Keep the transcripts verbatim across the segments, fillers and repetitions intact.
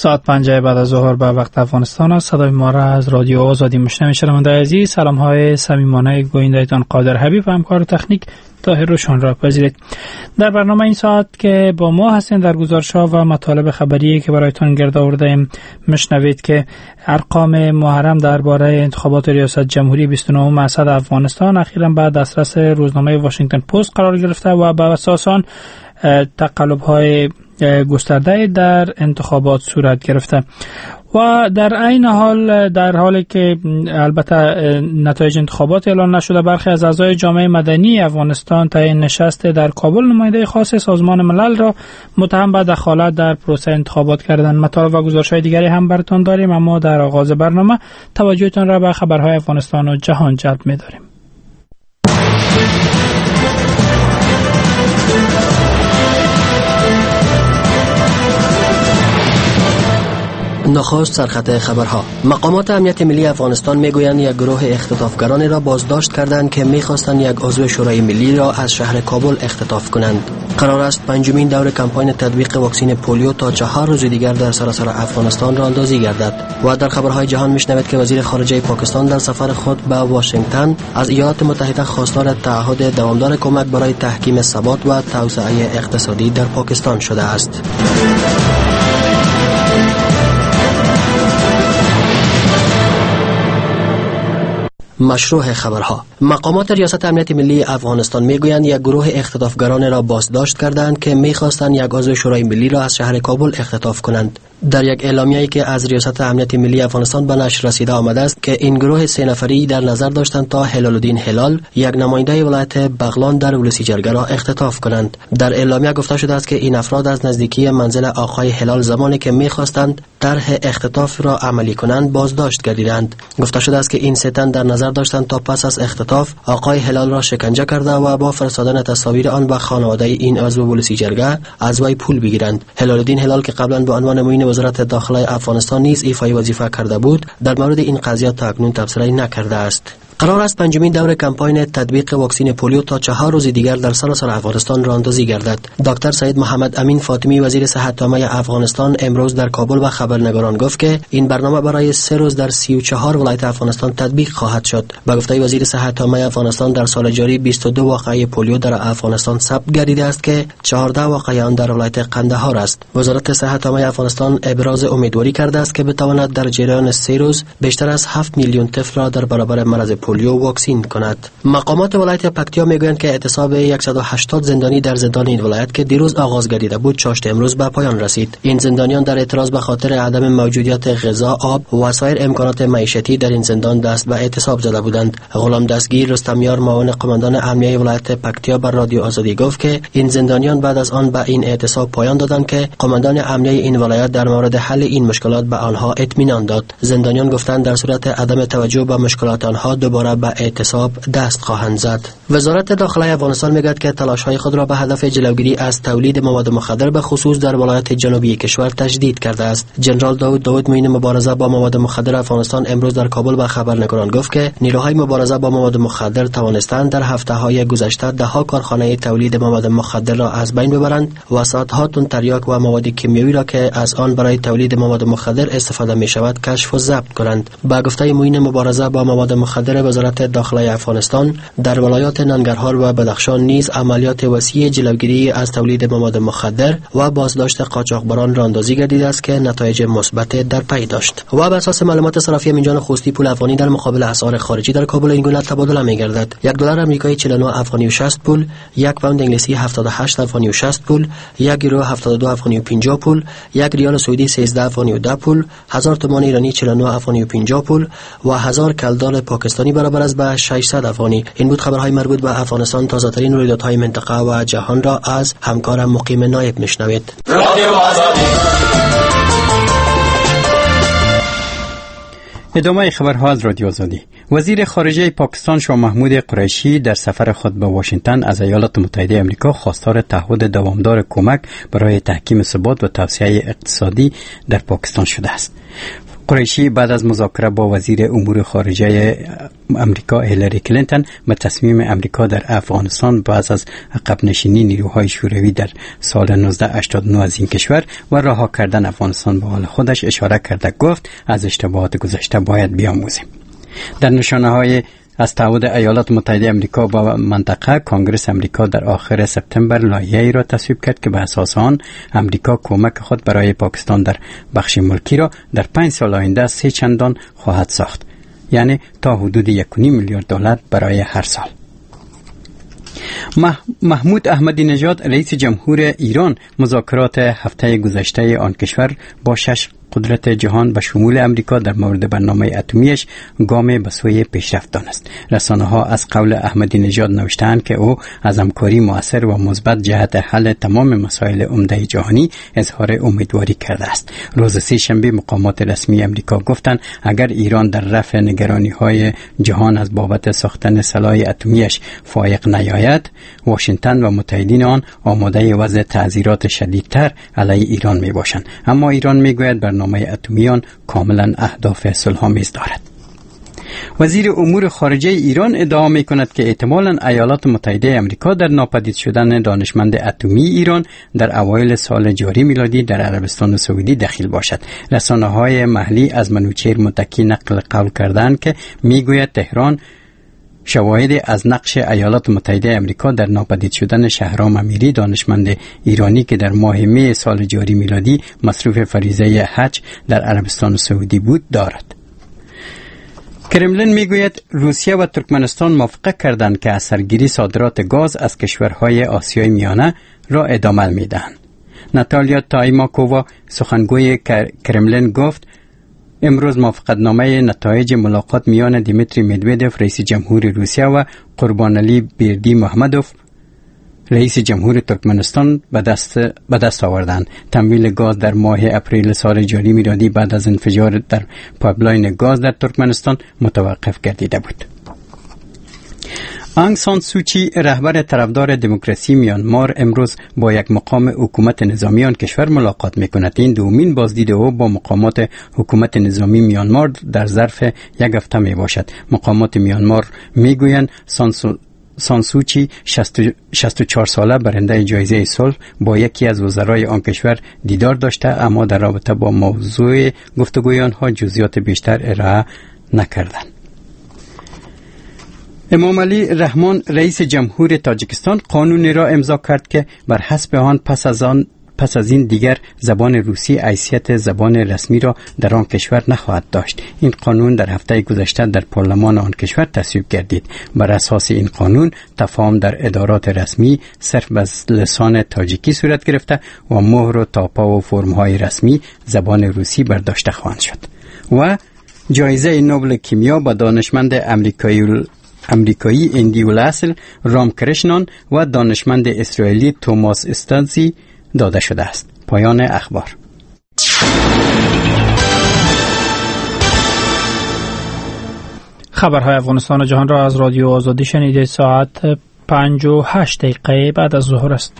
ساعت پنجه بعد از ظهر به وقت افغانستان است. صدای ما را از رادیو آزادی میشنوید. شنوندگان عزیز، سلام های صمیمانه گویندهتان قادر حبیب و همکار تکنیک طاهر روشن را پذیرید. در برنامه این ساعت که با ما هستین، در گزارش‌ها و مطالب خبری که برایتان گرد آورده‌ایم میشنوید که ارقام محرم درباره انتخابات ریاست جمهوری بیست و نه اسد افغانستان اخیراً بعد دسترس روزنامه واشنگتن پست قرار گرفته و بر اساس آن تقلب‌های گسترده در انتخابات صورت گرفته و در عین حال در حالی که البته نتایج انتخابات اعلان نشده، برخی از اعضای جامعه مدنی افغانستان طی نشست در کابل نماینده خاص سازمان ملل را متهم به دخالت در پروسه انتخابات کردند. مطالب و گزارش‌های دیگری هم براتون داریم، اما در آغاز برنامه توجهتان را به خبرهای افغانستان و جهان جلب می‌داریم. نخست سرخط خبرها. مقامات امنیت ملی افغانستان میگویند یک گروه اختطافگرانی را بازداشت کردند که میخواستند یک عضو شورای ملی را از شهر کابل اختطاف کنند. قرار است پنجمین دور کمپاین تطبیق واکسن پولیو تا چهار روز دیگر در سراسر افغانستان راه اندازی گردد. و در خبرهای جهان میشنوید که وزیر خارجه پاکستان در سفر خود به واشنگتن از ایالات متحده خواستار تعهد دوامدار کمک برای تحکیم ثبات و توسعه اقتصادی در پاکستان شده است. مشروع خبرها. مقامات ریاست امنیت ملی افغانستان میگویند یک گروه اختطافگران را بازداشت کردند که میخواستند یک عضو شورای ملی را از شهر کابل اختطاف کنند. در یک اعلامیه‌ای که از ریاست امنیت ملی افغانستان به نشر رسیده آمده است که این گروه سه نفری در نظر داشتند تا هلال الدین هلال، یک نماینده ولایت بغلان در ولسی جرگه را اختطاف کنند. در اعلامیه گفته شده است که این افراد از نزدیکی منزل آقای هلال زمانی که میخواستند طرح اختطاف را عملی کنند بازداشت گردیدند. گفته شده است که این سه تن در نظر داشتند تا پس از اختطاف آقای هلال را شکنجه کرده و با فرستادن تصاویر آن به خانواده این عضو ولسی جرگه از وی پول بگیرند. هلال الدین هلال که قبلا به عنوان معین وزارت داخله افغانستان نیز ایفای وظیفه کرده بود، در مورد این قضیه تا اکنون تبصره نکرده است. قرار است پنجمین دور کمپاین تطبیق واکسن پولیو تا چهار روز دیگر در سراسر افغانستان راه اندازی گردد. دکتر سید محمد امین فاطمی وزیر صحت عامه افغانستان امروز در کابل به خبرنگاران گفت که این برنامه برای سه روز در سی و چهار ولایت افغانستان تطبیق خواهد شد. به گفته وزیر صحت عامه افغانستان در سال جاری بیست و دو واقعه پولیو در افغانستان ثبت گردیده است که چهارده واقعه آن در ولایت قندهار است. وزارت صحت عامه افغانستان ابراز امیدواری کرده است که بتواند در جریان سه روز بیشتر از هفت میلیون طفل را در برابر مرض پولیو واکسین کند. مقامات ولایت پکتیا میگویند که اعتصاب صد و هشتاد زندانی در زندان این ولایت که دیروز آغاز گردیده بود چاشت امروز به پایان رسید. این زندانیان در اعتراض به خاطر عدم موجودیت غذا، آب و سایر امکانات معیشتی در این زندان دست به اعتصاب زده بودند. غلام دستگیر رستمیار معاون قماندان امنیه ولایت پکتیا بر رادیو آزادی گفت که این زندانیان بعد از آن به این اعتصاب پایان دادند که قماندان امنیه این ولایت در مورد حل این مشکلات به آنها اطمینان داد. زندانیان گفتند در صورت عدم توجه به مشکلات آنها دوباره به اعتصاب دست خواهند زد. وزارت داخله افغانستان میگوید که تلاش‌های خود را به هدف جلوگیری از تولید مواد مخدر به خصوص در ولایت جنوبی کشور تجدید کرده است. جنرال داود داود معین مبارزه با مواد مخدر افغانستان امروز در کابل به خبرنگاران گفت که نیروهای مبارزه با مواد مخدر توانستند در هفته‌های گذشته ده‌ها کارخانه تولید مواد مخدر را از بین ببرند و صدها تن تریاک و مواد کیمیایی را که از آن برای تولید مواد مخدر استفاده می‌شود کشف و ضبط کنند. با گفته معین مبارزه با مواد مخدر وزارت داخله افغانستان در ولایات ننگرهار و بدخشان نیز عملیات وسیع جلوگیری از تولید مواد مخدر و بازداشت قاچاقبران راه اندازی گردیده است که نتایج مثبت در پی داشت. و بر اساس معلومات صرافی منجان خوستی پول افغانی در مقابل اسعار خارجی در کابل این گونه تبادله می‌گردد. یک دلار آمریکایی چهل و نه افغانی و شصت پول، یک پوند انگلیسی هفتاد و هشت افغانی و شصت پول، یک یورو هفتاد و دو افغانی و پنجاه پول، یک ریال سعودی سیزده افغانی و ده پول، هزار تومان ایرانی چهل و نه افغانی و پنجاه پول و هزار کلدار پاکستانی برابر است به ششصد افغانی. این بود خبرهای مربوط به افغانستان. تازه‌ترین رویدادهای منطقه و جهان را از همکارم مقیم نایب میشنوید. ادامه خبرها از رادیو آزادی. وزیر خارجه پاکستان شاه محمود قریشی در سفر خود به واشنگتن از ایالات متحده آمریکا خواستار تعهد دوامدار کمک برای تحکیم ثبات و توسعه اقتصادی در پاکستان شده است. قریشی بعد از مذاکره با وزیر امور خارجه امریکا هیلاری کلینتون به تصمیم امریکا در افغانستان بعد از عقب نشینی نیروهای شوروی در سال نوزده هشتاد و نه از این کشور و رها کردن افغانستان به حال خودش اشاره کرده گفت از اشتباهات گذشته باید بیاموزیم. در نشانه‌های از تعهد ایالات متحده امریکا با منطقه، کنگره امریکا در آخر سپتامبر لایحه‌ای را تصویب کرد که به اساس آن امریکا کمک خود برای پاکستان در بخش ملکی را در پنج سال آینده سه چندان خواهد ساخت، یعنی تا حدود یک و نیم میلیارد دلار برای هر سال. محمود احمدی نژاد رئیس جمهور ایران مذاکرات هفته گذشته آن کشور با شش قدرت جهان به شمول امریکا در مورد برنامه اتمیش گام به سوی پیشرفت دانست. رسانه ها از قول احمدی نژاد نوشتند که او از همکاری مؤثر و مثبت جهت حل تمام مسائل عمده جهانی اظهار امیدواری کرده است. روز سه شنبه مقامات رسمی امریکا گفتند اگر ایران در رفع نگرانی های جهان از بابت ساختن سلاح اتمیش فائق نیاید، واشنگتن و متحدین آن آماده وضع تعزیرات شدیدتر علیه ایران می باشند. اما ایران می گوید برنامه اتمیان کاملا اهداف صلح‌آمیز دارد. وزیر امور خارجه ایران ادعا می کند که احتمالاً ایالات متحده امریکا در ناپدید شدن دانشمند اتمی ایران در اوایل سال جاری میلادی در عربستان سعودی دخیل باشد. رسانه‌های محلی از منوچهر متکی نقل قول کردند که میگوید تهران شواهد از نقش ایالات متحده امریکا در ناپدید شدن شهرام امیری دانشمند ایرانی که در ماه می سال جاری میلادی مصروف فریضه حج در عربستان سعودی بود دارد. کرملین میگوید روسیه و ترکمنستان موافقت کردند که از سرگیری صادرات گاز از کشورهای آسیای میانه را ادامه میدهند. ناتالیا تایماکووا سخنگوی کرملین گفت امروز موافقتنامه نتایج ملاقات میان دیمیتری مدودوف رئیس جمهور روسیه و قربانعلی بیردی محمدوف رئیس جمهور ترکمنستان به دست به دست آوردند. تمویل گاز در ماه اپریل سال جاری میلادی بعد از انفجار در پایپلاین گاز در ترکمنستان متوقف گردیده بود. آنگ سان سوچی رهبر طرفدار دموکراسی میانمار امروز با یک مقام حکومت نظامی آن کشور ملاقات میکند. این دومین بازدید او با مقامات حکومت نظامی میانمار در ظرف یک هفته می باشد. مقامات میانمار میگویند سانسو سانسوچی شصت و چهار ساله برنده جایزه صلح با یکی از وزرای آن کشور دیدار داشته، اما در رابطه با موضوع گفتگوی آنها جزئیات بیشتر ارائه نکردند. امام علی رحمان رئیس جمهور تاجیکستان قانونی را امضا کرد که بر حسب آن پس از آن پس از این دیگر زبان روسی حیثیت زبان رسمی را در آن کشور نخواهد داشت. این قانون در هفته گذشته در پارلمان آن کشور تصویب گردید. بر اساس این قانون تفاهم در ادارات رسمی صرف به لسان تاجیکی صورت گرفته و مهر و تاپا و فرم‌های رسمی زبان روسی برداشته خواهند شد. و جایزه نوبل کیمیا به دانشمند امریکایی امریکایی اندیول اصل رام کرشنان و دانشمند اسرائیلی توماس استانزی داده شده است. پایان اخبار. خبرهای افغانستان و جهان را از رادیو آزادی شنیده. ساعت پنج و هشت دقیقه بعد از ظهر است.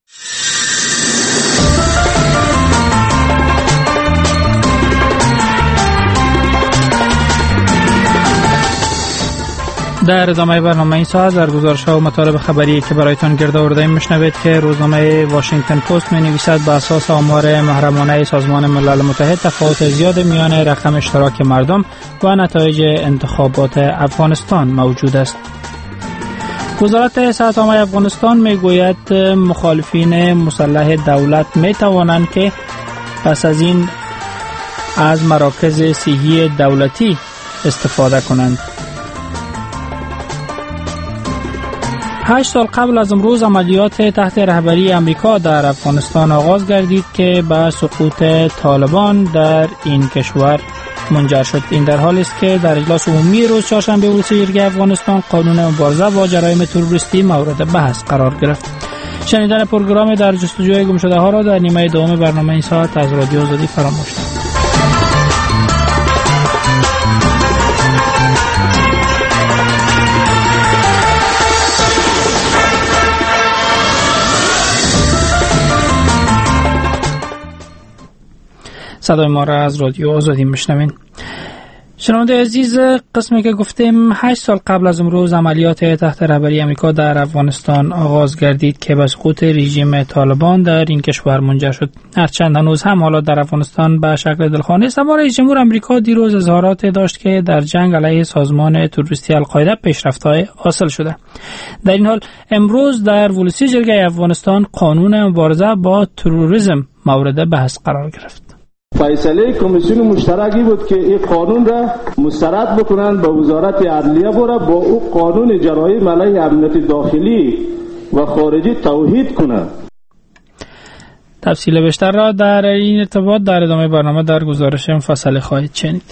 در ادامه برنامه این ساعت در گزارش‌ها و مطالب خبری که برایتان گرد آورده‌ایم میشنوید که روزنامه واشنگتن پست می‌نویسد بر اساس آمار محرمانه سازمان ملل متحد تفاوت زیاد میان رقم اشتراک مردم و نتایج انتخابات افغانستان موجود است. وزارت صحت عامه افغانستان میگوید مخالفین مسلح دولت میتوانند که پس از این از مراکز صحی دولتی استفاده کنند. هشت سال قبل از امروز عملیات تحت رهبری امریکا در افغانستان آغاز گردید که به سقوط طالبان در این کشور منجر شد. این در حالی است که در اجلاس عمومی روز چهارشنبه اولسه جرگه افغانستان قانون مبارزه با جرایم تروریستی مورد بحث قرار گرفت. شنیدن پروگرام در جستجوی گم شده ها را در نیمه دوم برنامه این ساعت از رادیو آزادی فراموش نکنید. صدای ما را از رادیو آزادی میشنوین. شنونده عزیز، قسمی که گفتیم هشت سال قبل از امروز عملیات تحت رهبری امریکا در افغانستان آغاز گردید که به سقوط رژیم طالبان در این کشور منجر شد. هرچند هنوز هم حالات در افغانستان به شکل دلخواه است، اما رئیس جمهور امریکا دیروز اظهارات داشت که در جنگ علیه سازمان تروریستی القاعده پیشرفت‌های حاصل شده. در این حال امروز در ولسی جرگه افغانستان قانون مبارزه با تروریسم مورد بحث قرار گرفت. فیصله کمیسیون مشترکی بود که این قانون را مسترد بکنند به وزارت عدلیه بره با او قانون جرایم علیه امنیت داخلی و خارجی توحید کنند. تفصیل بیشتر را در این ارتباط در ادامه برنامه در گزارش مفصل خواهید شنید.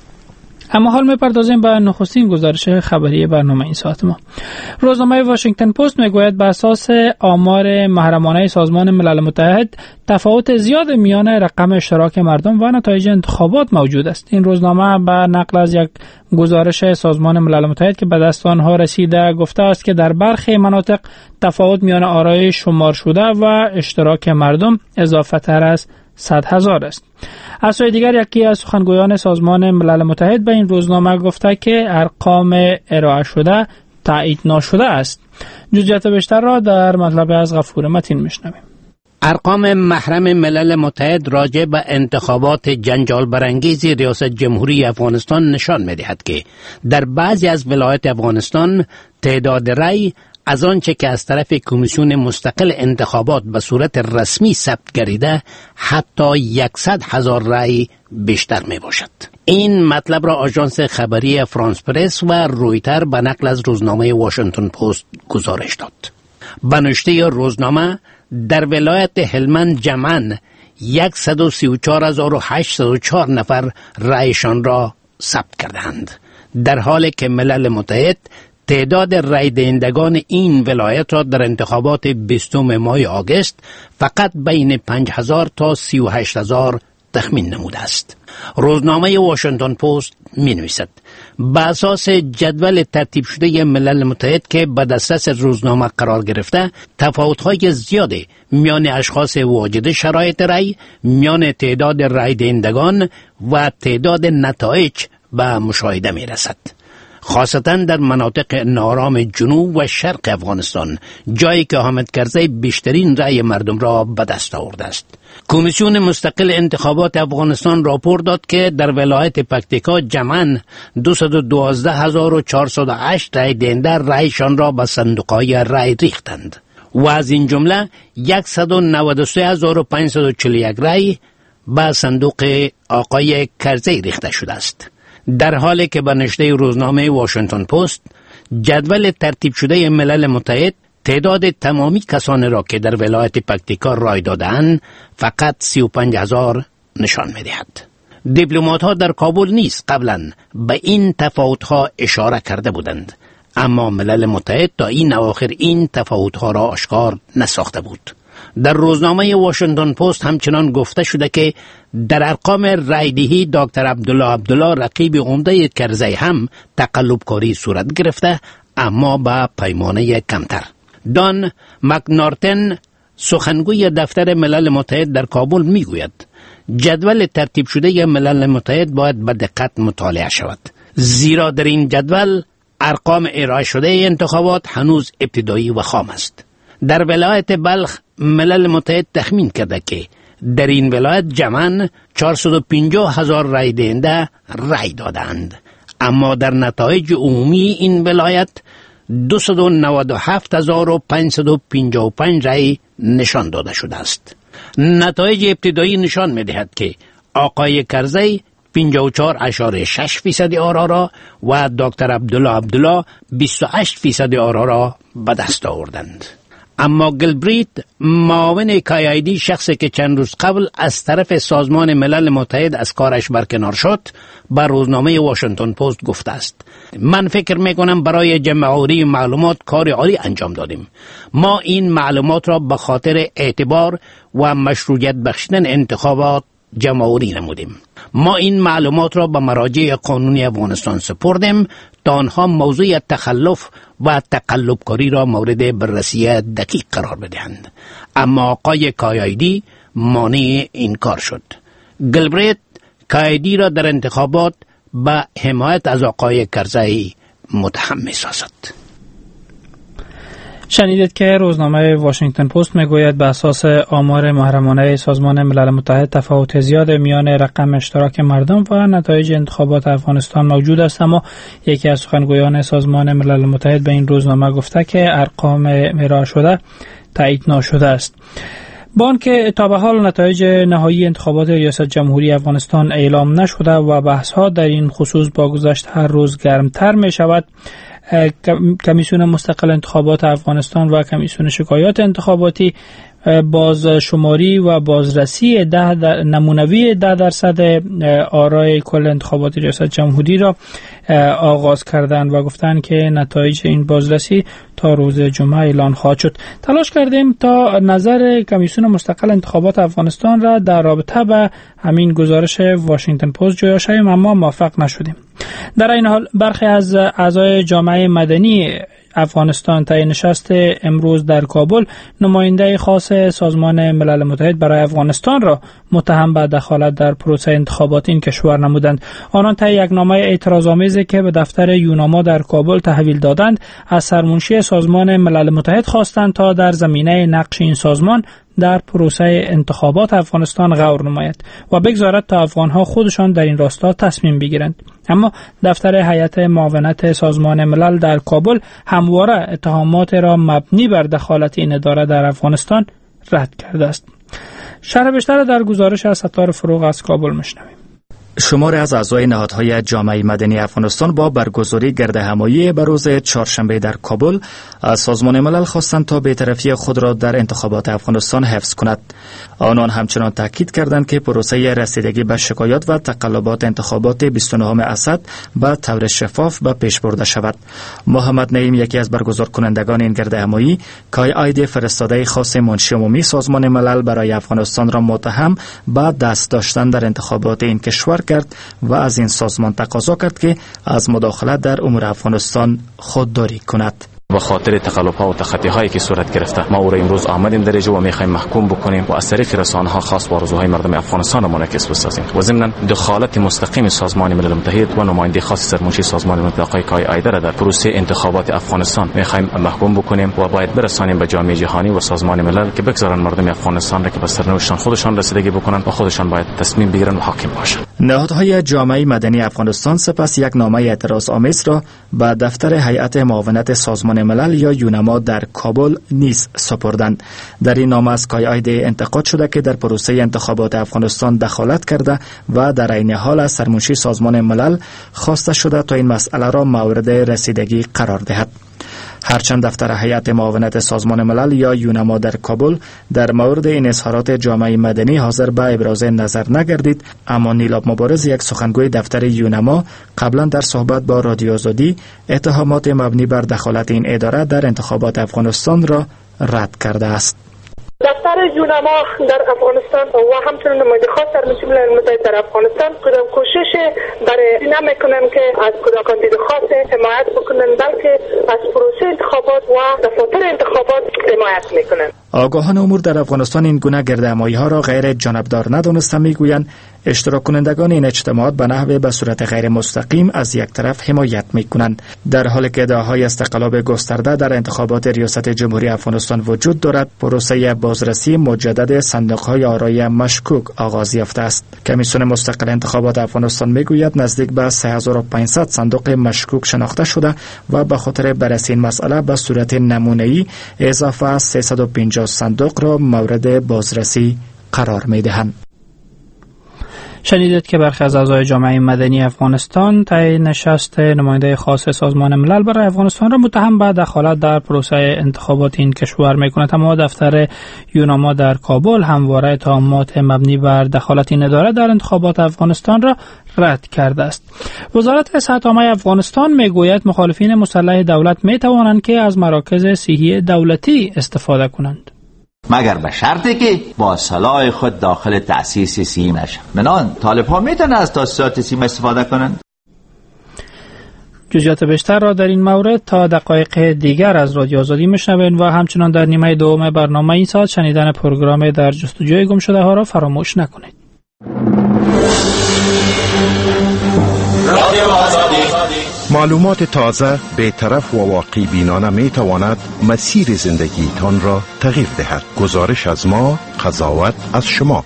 اما حال می‌پردازیم به نخستین گزارش خبری برنامه این ساعت ما. روزنامه واشنگتن پست میگوید بر اساس آمار محرمانه سازمان ملل متحد تفاوت زیاد میان رقم اشتراک مردم و نتایج انتخابات موجود است. این روزنامه به نقل از یک گزارش سازمان ملل متحد که به دست آنها رسیده گفته است که در برخی مناطق تفاوت میان آرای شمار شده و اشتراک مردم اضافه تر از صد هزار است. از سوی دیگر یکی از سخنگویان سازمان ملل متحد به این روزنامه گفته که ارقام ارائه شده تایید ناشده است. جزئیات بیشتر را در مطلب از غفور متین میشنویم. ارقام محرم ملل متحد راجع به انتخابات جنجال برانگیز ریاست جمهوری افغانستان نشان می‌دهد که در بعضی از ولایات افغانستان تعداد رأی از آنچه که از طرف کمیسیون مستقل انتخابات به صورت رسمی ثبت گردیده حتی صد هزار رأی بیشتر می باشد. این مطلب را آژانس خبری فرانس پرس و رویتر به نقل از روزنامه واشنگتن پست گزارش داد. به نوشته روزنامه در ولایت هلمند جمعاً صد و سی و چهار هزار و هشتصد و چهار نفر رأیشان را ثبت کردند، در حالی که ملل متحد تعداد رای دهندگان این ولایت را در انتخابات بیستم ماه آگوست فقط بین پنج هزار تا سی و هشت هزار تخمین نموده است. روزنامه واشنگتن پست می نویسد به اساس جدول ترتیب شده ملل متحد که به دسترس روزنامه قرار گرفته، تفاوت‌های زیادی میان اشخاص واجد شرایط رای، میان تعداد رای دهندگان و تعداد نتایج به مشاهده می رسد، خاصتا در مناطق نارام جنوب و شرق افغانستان، جایی که حامد کرزی بیشترین رأی مردم را به دست آورده است. کمیسیون مستقل انتخابات افغانستان راپور داد که در ولایت پکتیکا جمعاً دویست و دوازده هزار و چهارصد و هشت رأی دهنده رأیشان را به صندوق‌های رأی ریختند و از این جمله صد و نود و سه هزار و پانصد و چهل و یک رأی به صندوق آقای کرزی ریخته شده است. در حالی که به نشریه روزنامه واشنگتن پست جدول ترتیب شده ملل متحد تعداد تمامی کسانی را که در ولایت پکتیکا رای دادند فقط سی و پنج هزار نشان می‌دهد. دیپلمات‌ها در کابل نیز قبلا به این تفاوت‌ها اشاره کرده بودند، اما ملل متحد تا این اواخر این تفاوت‌ها را آشکار نساخته بود. در روزنامه واشنگتن پست همچنان گفته شده که در ارقام رایدهی دکتر عبدالله عبدالله رقیب عمده کرزی هم تقلب کاری صورت گرفته، اما با پیمانه کمتر. دان مکنارتن سخنگوی دفتر ملل متحد در کابل میگوید جدول ترتیب شده ملل متحد باید به دقت مطالعه شود، زیرا در این جدول ارقام ارائه شده انتخابات هنوز ابتدایی و خام است. در ولایت بلخ ملل متحد تخمین کرده که در این ولایت جمعاً چهارصد و پنجاه هزار رای دهنده رای دادند، اما در نتایج عمومی این ولایت دویست و نود و هفت هزار و پانصد و پنجاه و پنج رای نشان داده شده است. نتایج ابتدایی نشان می‌دهد که آقای کرزی پنجاه و چهار اشاره شش فیصد آرا را و دکتر عبدالله عبدالله بیست و هشت فیصد آرا را به دست آوردند. اما گلبریت معاون کایایدی، شخصی که چند روز قبل از طرف سازمان ملل متحد از کارش برکنار شد، بر روزنامه واشنگتن پست گفته است من فکر میکنم برای جمع‌آوری معلومات کار عالی انجام دادیم. ما این معلومات را به خاطر اعتبار و مشروعیت بخشیدن انتخابات جمع‌آوری نمودیم. ما این معلومات را به مراجع قانونی افغانستان سپردیم تا آنها موضوع تخلف و تقلب کاری را مورد بررسی دقیق قرار بدهند، اما آقای کایایدی مانع این کار شد. گلبریت کایدی را در انتخابات به حمایت از آقای کرزی متهم می‌سازد. شنیدید که روزنامه واشنگتن پست میگوید به اساس آمار محرمانه سازمان ملل متحد تفاوت زیاد میان رقم اشتراک مردم و نتایج انتخابات افغانستان موجود است، اما یکی از سخنگویان سازمان ملل متحد به این روزنامه گفته که ارقام ارائه شده تایید نشده است. با آنکه تا به حال نتایج نهایی انتخابات ریاست جمهوری افغانستان اعلام نشده و بحث‌ها در این خصوص با گذشت هر روز گرمتر می شود، کمیسیون مستقل انتخابات افغانستان و کمیسیون شکایات انتخاباتی بازشماری و بازرسی ده در نمونوی ده درصد آرای کل انتخابات ریاست جمهوری را آغاز کردند و گفتند که نتایج این بازرسی تا روز جمعه اعلان خواهد شد. تلاش کردیم تا نظر کمیسیون مستقل انتخابات افغانستان را در رابطه با همین گزارش واشنگتن پست جویا شویم، اما موفق نشدیم. در این حال برخی از اعضای جامعه مدنی افغانستان طی نشست امروز در کابل نماینده خاص سازمان ملل متحد برای افغانستان را متهم به دخالت در پروسه انتخابات این کشور نمودند. آنان طی یک نامه اعتراض‌آمیزی که به دفتر یوناما در کابل تحویل دادند از سرمنشی سازمان ملل متحد خواستند تا در زمینه نقش این سازمان در پروسه انتخابات افغانستان غور نماید و بگذارد تا افغانها خودشان در این راستا تصمیم بگیرند. اما دفتر هیئت معاونت سازمان ملل در کابل همواره اتهامات را مبنی بر دخالت این اداره در افغانستان رد کرده است. شرح بیشتر در گزارش از ستار فروغ از کابل میشنویم. شماری از اعضای نهادهای جامعه مدنی افغانستان با برگزاری گردهمایی به روز چهارشنبه در کابل از سازمان ملل خواستند تا بی‌طرفی خود را در انتخابات افغانستان حفظ کند. آنان همچنان تاکید کردند که پروسه رسیدگی به شکایات و تقلبات انتخابات بیست و نهم اسد به طور شفاف به پیش برده شود. محمد نعیم، یکی از برگزار کنندگان این گردهمایی، کای آید فرستاده خاص منشی عمومی سازمان ملل برای افغانستان را متهم به دست داشتن در انتخابات این کشور کرد و از این سازمان تقاضا کرد که از مداخلت در امور افغانستان خودداری کند. به خاطر تقلب‌ها و تخطی‌هایی که صورت گرفته ما او را امروز آمدیم در اینجا و می‌خوایم محکوم بکنیم و از طریق رسانه‌ها خاص با آرزوهای مردم افغانستان را منعکس بسازیم و ضمن دخالت مستقیم سازمان ملل متحد و نماینده خاص سرمنشی سازمان ملل آقای کای آیده را در پروسه انتخابات افغانستان می‌خوایم محکوم بکنیم و باید برسانیم به جامعه جهانی و سازمان ملل که بگذارن مردم افغانستان را که به سرنوشتشان خودشان رسیدگی بکنن و خودشان باید تصمیم بگیرن و حاکم باشند. نهادهای جامعه مدنی افغانستان سپس یک نامه اعتراض‌آمیز را به دفتر هیئت معاونت سازمان ملل یا یوناما در کابل نیز سپردند. در این نامه از کای آیده انتقاد شده که در پروسه انتخابات افغانستان دخالت کرده و در عین حال از سرمنشی سازمان ملل خواسته شده تا این مسئله را مورد رسیدگی قرار دهد. هرچند دفتر هیئت معاونت سازمان ملل یا یوناما در کابل در مورد این اظهارات جامعه مدنی حاضر به ابراز نظر نگردید، اما نیلاب مبارز، یک سخنگوی دفتر یوناما، قبلا در صحبت با رادیو آزادی اتهامات مبنی بر دخالت این اداره در انتخابات افغانستان را رد کرده است. دفتر یوناما در افغانستان و همچنین نماینده خاص سرمنشی ملل متحد در افغانستان کدام کوشش برای نمیکنن که از کدام کاندید خاص حمایت بکنن، بلکه از پروسه انتخابات و دفاتر انتخابات حمایت میکنن. آگاهان امور در افغانستان این گونه گردهمایی ها را غیر جانبدار ندانسته میگویند اشتراک کنندگان این اجتماعات به نحو به صورت غیر مستقیم از یک طرف حمایت میکنند، در حالی که ادعاهای استقلاب گسترده در انتخابات ریاست جمهوری افغانستان وجود دارد. پروسه بازرسی مجدد صندوق‌های آرای مشکوک آغاز یافته است. کمیسیون مستقل انتخابات افغانستان میگوید نزدیک به سه هزار و پانصد صندوق مشکوک شناخته شده و به خاطر بررسی این مسئله به صورت نمونه‌ای اضافه از سیصد و پنجاه صندوق را مورد بازرسی قرار میدهند. شنیدید که برخی از اعضای جامعه مدنی افغانستان طی نشست نماینده خاص سازمان ملل برای افغانستان را متهم به دخالت در پروسه انتخابات این کشور می‌کند، اما دفتر یوناما در کابل همواره اتهامات مبنی بر دخالت این اداره در انتخابات افغانستان را رد کرده است. وزارت صحت عامه افغانستان میگوید مخالفین مسلح دولت میتوانند که از مراکز صحی دولتی استفاده کنند، مگر به شرطی که با صلاح خود داخل تأسیس سیم نشن. منان طالب ها میتونن از تأسیسات سیم استفاده کنند. جزئیات بیشتر را در این مورد تا دقایق دیگر از رادیو آزادی میشنوین و همچنان در نیمه دوم برنامه این ساعت شنیدن پروگرام در جستجوی گم شده ها را فراموش نکنید. رادیو آزادی. معلومات تازه، بی‌طرف و واقعی بینانه می تواند مسیر زندگی تان را تغییر دهد. گزارش از ما، قضاوت از شما.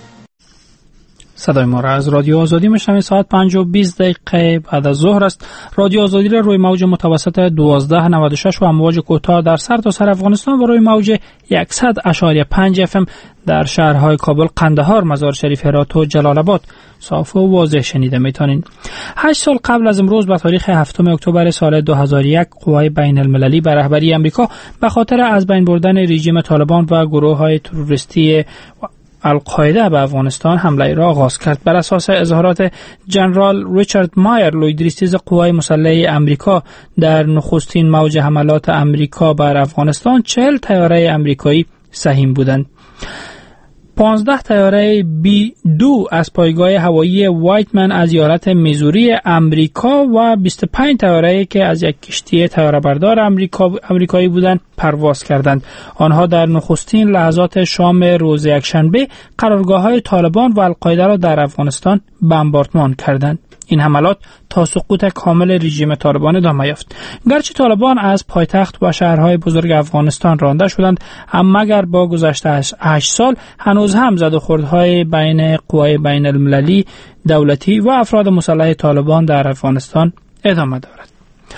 صدای ما را از رادیو آزادی میشنوید. ساعت پنج و بیست دقیقه بعد از ظهر است. رادیو آزادی را روی موج متوسط دوازده نود و شش و امواج کوتاه در سرتاسر افغانستان و روی موج صد اشاری پنج اف ام در شهرهای کابل، قندهار، مزار شریف، هرات و جلال آباد صاف و واضح شنیده میتونین. هشت سال قبل از امروز به تاریخ هفتم اکتبر سال دو هزار و یک قوای بین المللی به رهبری امریکا به خاطر از بین بردن رژیم طالبان و گروه‌های تروریستی القاعده به افغانستان حمله را آغاز کرد. بر اساس اظهارات جنرال ریچارد مایر، لویدریستیز قوای مسلح امریکا، در نخستین موج حملات امریکا بر افغانستان چهل طیاره امریکایی سهیم بودند. پانزده طیاره بی دو از پایگاه هوایی وایتمن از ایالت میزوری امریکا و بیست و پنج طیاره که از یک کشتی طیاره‌بردار امریکا امریکایی بودند پرواز کردند. آنها در نخستین لحظات شام روز یکشنبه قرارگاه‌های طالبان و القاعده را در افغانستان بمباردمان کردند. این حملات تا سقوط کامل رژیم طالبان ادامه یافت. گرچه طالبان از پایتخت و شهرهای بزرگ افغانستان رانده شدند، اما مگر با گذشت هشت سال هنوز هم زد و خوردهای بین قوای بین المللی، دولتی و افراد مسلح طالبان در افغانستان ادامه دارد.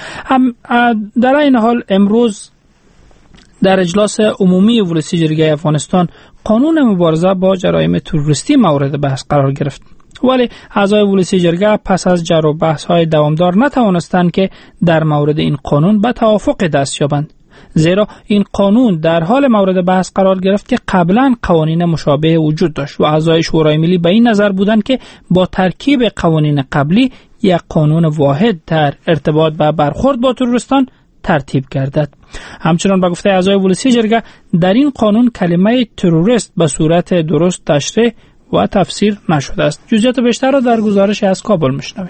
در این حال امروز در اجلاس عمومی ولسی جرگه افغانستان قانون مبارزه با جرایم تروریستی مورد بحث قرار گرفت. ولی اعضای ولسی جرگه پس از جر و بحث‌های دوامدار نتوانستند که در مورد این قانون به توافق دست یابند، زیرا این قانون در حال مورد بحث قرار گرفت که قبلا قوانین مشابه وجود داشت و اعضای شورای ملی به این نظر بودند که با ترکیب قوانین قبلی یک قانون واحد در ارتباط با برخورد با تروریستان ترتیب گردد. همچنان به گفته اعضای ولسی جرگه در این قانون کلمه تروریست به صورت درست تشریح و تفسیر نشده است. جزئیات بیشتر را در گزارش از کابل میشنویم.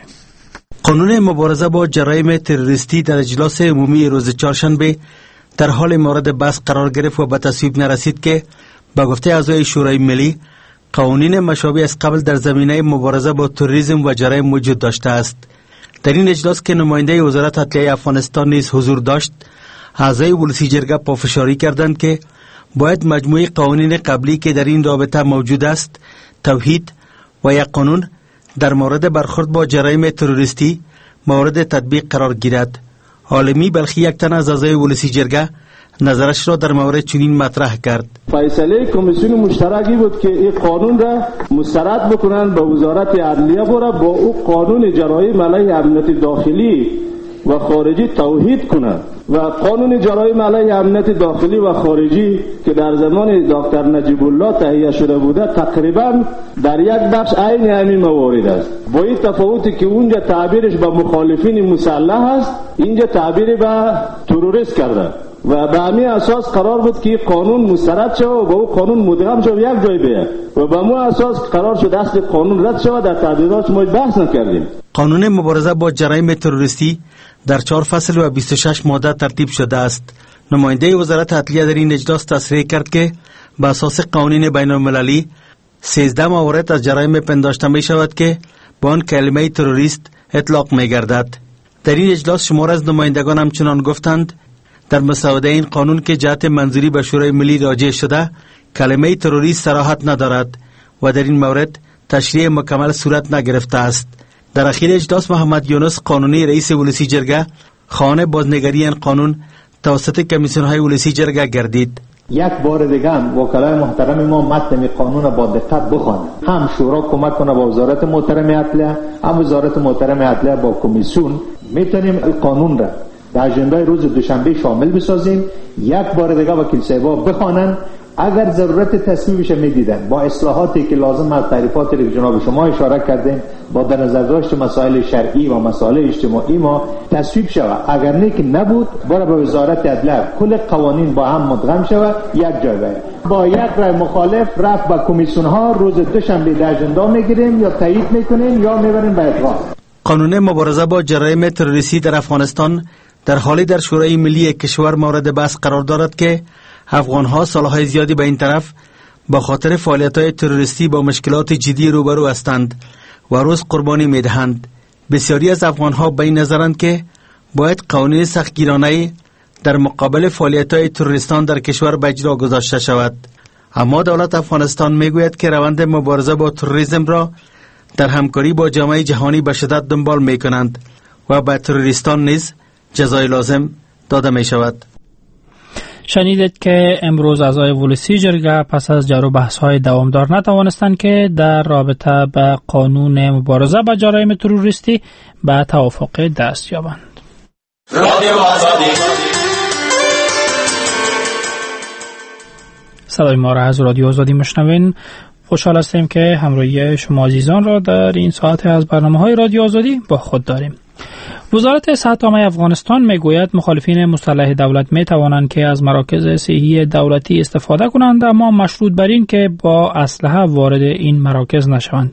قانون مبارزه با جرایم تروریستی در اجلاس عمومی روز چهارشنبه در حال مورد بحث قرار گرفت و به تصویب نرسید که به گفته اعضای شورای ملی قوانین مشابه از قبل در زمینه مبارزه با تروریسم و جرایم وجود داشته است. در این اجلاس که نماینده وزارت عدلیه افغانستان نیز حضور داشت، اعضای ولسی جرگه پافشاری کردند که باید مجموعه قوانین قبلی که در این رابطه موجود است، توحید و یک قانون در مورد برخورد با جرایم تروریستی مورد تطبیق قرار گیرد. عالمی بلخی یک تن از اعضای ولسی جرگه نظرش را در مورد چنین مطرح کرد. فیصله کمیسیون مشترکی بود که این قانون را مسترد بکنند به وزارت عدلیه بره با او قانون جرایم علیه امنیت داخلی و خارجی توحید کنند و قانون جرایم علیه امنیت داخلی و خارجی که در زمان دکتر نجیب الله تهیه شده بوده تقریبا در یک بخش عین همین موارد است، با این تفاوتی که اونجا تعبیرش به مخالفین مسلح است، اینجا تعبیر به تروریست کرده و به همین اساس قرار بود که قانون مسترد شود و با او قانون مدغم شود یک جای بیاد و به مو اساس قرار شد اصل قانون رد شود. در تعدیلات ما بحث نکردیم. قانون مبارزه با جرایم تروریستی در چهار فصل و بیست و شش ماده ترتیب شده است. نماینده وزارت عدلیه در این اجلاس تصریح کرد که به اساس قوانین بین المللی سیزده مورد از جرایم پنداشته می شود که با آن کلمه تروریست اطلاق می گردد. در این اجلاس شمار از نمایندگان همچنان گفتند در مسوده این قانون که جهت منظوری به شورای ملی راجع شده کلمه تروریست صراحت ندارد و در این مورد تشریح مکمل صورت نگرفته است. در اخیر اجلاس محمد یونس قانونی رئیس ولسی جرگه خواهان بازنگری این قانون توسط کمیسیون های ولسی جرگه گردید. یک بار دیگه هم وکلای محترم ما متن قانون با دقت بخوانند، هم شورا کمک کنه با وزارت محترم عدلیه، هم وزارت محترم عدلیه با کمیسیون میتونیم قانون را در اجنده روز دوشنبه شامل بسازیم. یک بار دیگه وکیل صاحبا بخوانند، اگر ضرورت تصویبش میدیدن با اصلاحاتی که لازم از تعریفاتی که جناب شما اشاره کردین با در نظر داشت مسائل شرعی و مسائل اجتماعی ما تصویب شود، اگر نه که نبود برای به وزارت عدلیه کل قوانین با هم مدغم شود یک جای باید با یک رای مخالف رفت به کمیسیون ها روز دوشنبه در اجنده میگیریم یا تایید میکنیم یا میبریم به اقرار. قانون مبارزه با جرایم تروریستی در افغانستان در حالی در شورای ملی کشور مورد بحث قرار دارد که افغان‌ها سالهای زیادی به این طرف با خاطر فعالیت‌های تروریستی با مشکلات جدی روبرو هستند و روز قربانی می دهند. بسیاری از افغانها به این نظرند که باید قوانین سختگیرانه در مقابل فعالیت‌های تروریستان در کشور به اجرا گذاشته شود. اما دولت افغانستان می گوید که روند مبارزه با تروریسم را در همکاری با جامعه جهانی به شدت دنبال می کنند و به تروریستان نیز جزای لازم داده می شود. شنیدید که امروز اعضای ولسی جرگه پس از جر و بحث‌های دوامدار نتوانستند که در رابطه به قانون مبارزه با جرایم تروریستی به توافق دست یابند. رادیو آزادی صدای ما را از رادیو آزادی مشنوین. خوشحال هستیم که همراهی شما عزیزان را در این ساعت از برنامه‌های رادیو آزادی با خود داریم. وزارت صحت عامه افغانستان میگوید مخالفین مسلح دولت می توانند که از مراکز صحی دولتی استفاده کنند، اما مشروط بر این که با اسلحه وارد این مراکز نشوند.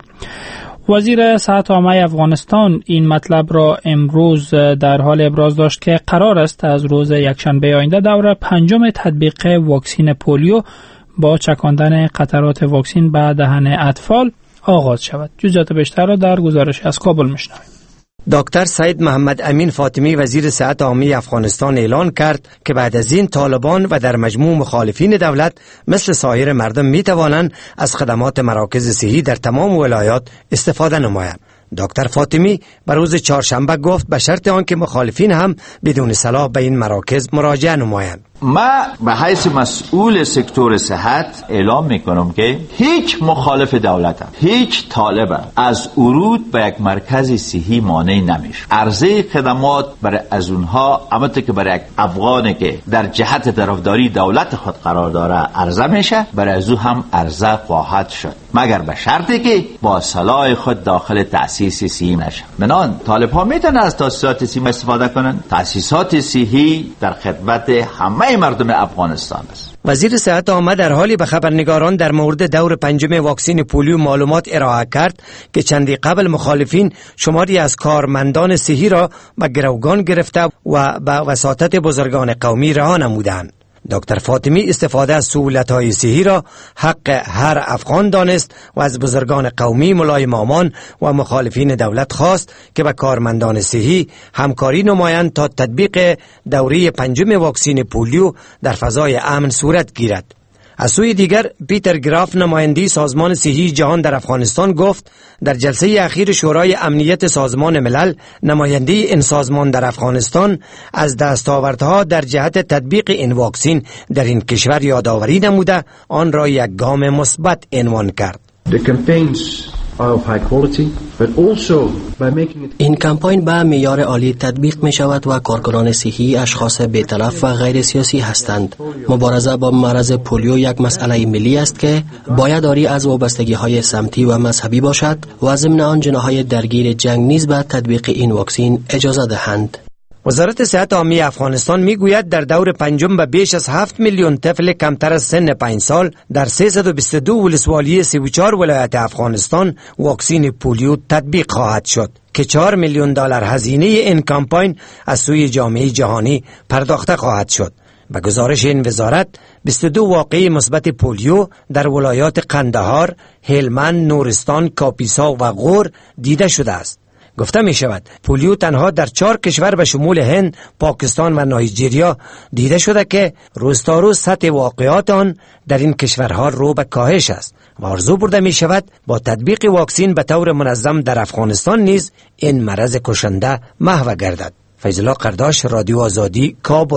وزیر صحت عامه افغانستان این مطلب را امروز در حال ابراز داشت که قرار است از روز یکشنبه آینده دوره پنجم تطبیق واکسین پولیو با چکاندن قطرات واکسین به دهن اطفال آغاز شود. جزئیات بیشتر را در گزارش از کابل میشنویم. دکتر سید محمد امین فاطمی وزیر صحت عامه افغانستان اعلان کرد که بعد از این طالبان و در مجموع مخالفین دولت مثل سایر مردم می توانند از خدمات مراکز صحی در تمام ولایات استفاده نمایند. دکتر فاطمی به روز چهارشنبه گفت به شرط آنکه مخالفین هم بدون صلاح به این مراکز مراجعه نمایند. ما به حیث مسئول سکتور صحت اعلام میکنم که هیچ مخالف دولت، هیچ طالب از ورود به یک مرکز صحی مانع نمیشه. عرضه خدمات برای از اونها البته که برای یک افغانی که در جهت طرفداری دولت خود قرار داره عرضه میشه، برای از او هم عرضه خواهد شد، مگر به شرطی که با صلاح خود داخل تأسیس صحی نشه. منان طالب ها میتونن از تأسیسات صحی استفاده کنن. تأسیسات صحی در خدمت همه مردم افغانستان است. وزیر صحت عامه در حالی به خبرنگاران در مورد دور پنجم واکسین پولیو معلومات ارائه کرد که چندی قبل مخالفین شماری از کارمندان صحی را به گروگان گرفته و به وساطت بزرگان قومی رها نمودند. دکتر فاطمی استفاده از سهولت‌های صحی را حق هر افغان دانست و از بزرگان قومی، ملای مامان و مخالفین دولت خواست که با کارمندان صحی همکاری نمایند تا تطبیق دوره پنجم واکسین پولیو در فضای امن صورت گیرد. از سوی دیگر پیتر گراف نماینده سازمان صحی جهان در افغانستان گفت در جلسه اخیر شورای امنیت سازمان ملل نماینده این سازمان در افغانستان از دستاوردها در جهت تطبیق این واکسین در این کشور یادآوری نموده آن را یک گام مثبت عنوان کرد. این کمپاین به معیار عالی تطبیق می شود و کارکنان صحی اشخاص بی‌طرف و غیر سیاسی هستند. مبارزه با مرض پولیو یک مسئله ملی است که باید آری از وابستگی های سمتی و مذهبی باشد و ضمن آن جناح‌های درگیر جنگ نیز به تطبیق این واکسین اجازه دهند. وزارت صحت عامه افغانستان میگوید در دور پنجم به بیش از هفت میلیون طفل کمتر از سن پنج سال در سیصد و بیست و دو ولسوالی سی و چهار ولایت افغانستان واکسین پولیو تطبیق خواهد شد که چهار میلیون دلار هزینه این کمپاین از سوی جامعه جهانی پرداخته خواهد شد. به گزارش این وزارت بیست و دو واقعه مثبت پولیو در ولایات قندهار، هلمند، نورستان، کاپیسا و غور دیده شده است. گفته می شود پولیو تنها در چهار کشور به شمول هند، پاکستان و نایجریا دیده شده که روز تا روز سطح واقعات آن در این کشورها رو به کاهش است و آرزو برده می شود با تطبیق واکسین به طور منظم در افغانستان نیز این مرض کشنده محو گردد. فیض الله قرداش، رادیو آزادی، کابل.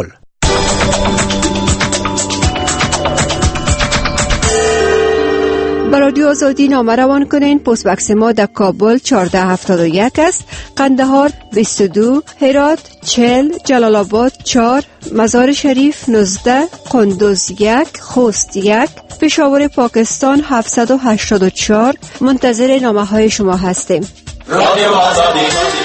با رادیو آزادی نامه روان کنین. پست بکس ما در کابل چهارده هفتاد و یک است، قندهار بیست و دو، هرات چهل، جلال آباد چهار، مزار شریف نوزده، قندوز یک، خوست یک، پشاور پاکستان هفتصد و هشتاد و چهار. منتظر نامه های شما هستیم. رادیو آزادی.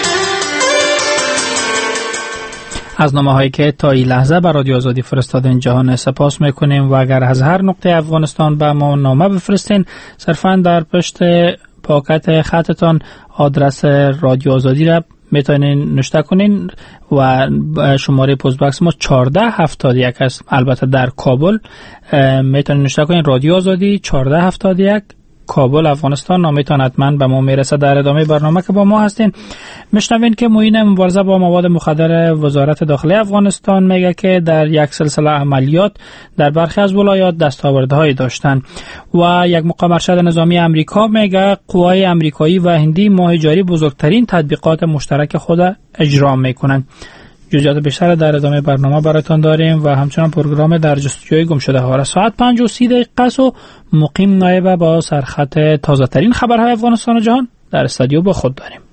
از نامه هایی که تا این لحظه به رادیو آزادی فرستادن جهان سپاس میکنیم و اگر از هر نقطه افغانستان به ما نامه بفرستین صرفا در پشت پاکت خطتان آدرس رادیو آزادی را میتونین نوشته کنین و شماره پست باکس ما چهارده هفتاد و یک است. البته در کابل میتونین نوشته کنین رادیو آزادی چهارده هفتاد و یک کابل افغانستان. نامتان حتما به ما میرسه. در ادامه برنامه که با ما هستین میشنوین که معین مبارزه با مواد مخدر وزارت داخلی افغانستان میگه که در یک سلسله عملیات در برخی از ولایات دستاوردهایی داشتن و یک مقام ارشد نظامی امریکا میگه قوای امریکایی و هندی ماه جاری بزرگترین تطبیقات مشترک خود اجرا میکنن. جزئیات بیشتر در ادامه برنامه براتون داریم و همچنان پروگرام در جستجوی گم شده ها را ساعت پنج و سی دقیقه است و مقیم نایب با سرخط تازه ترین خبرهای افغانستان و جهان در استودیو با خود داریم.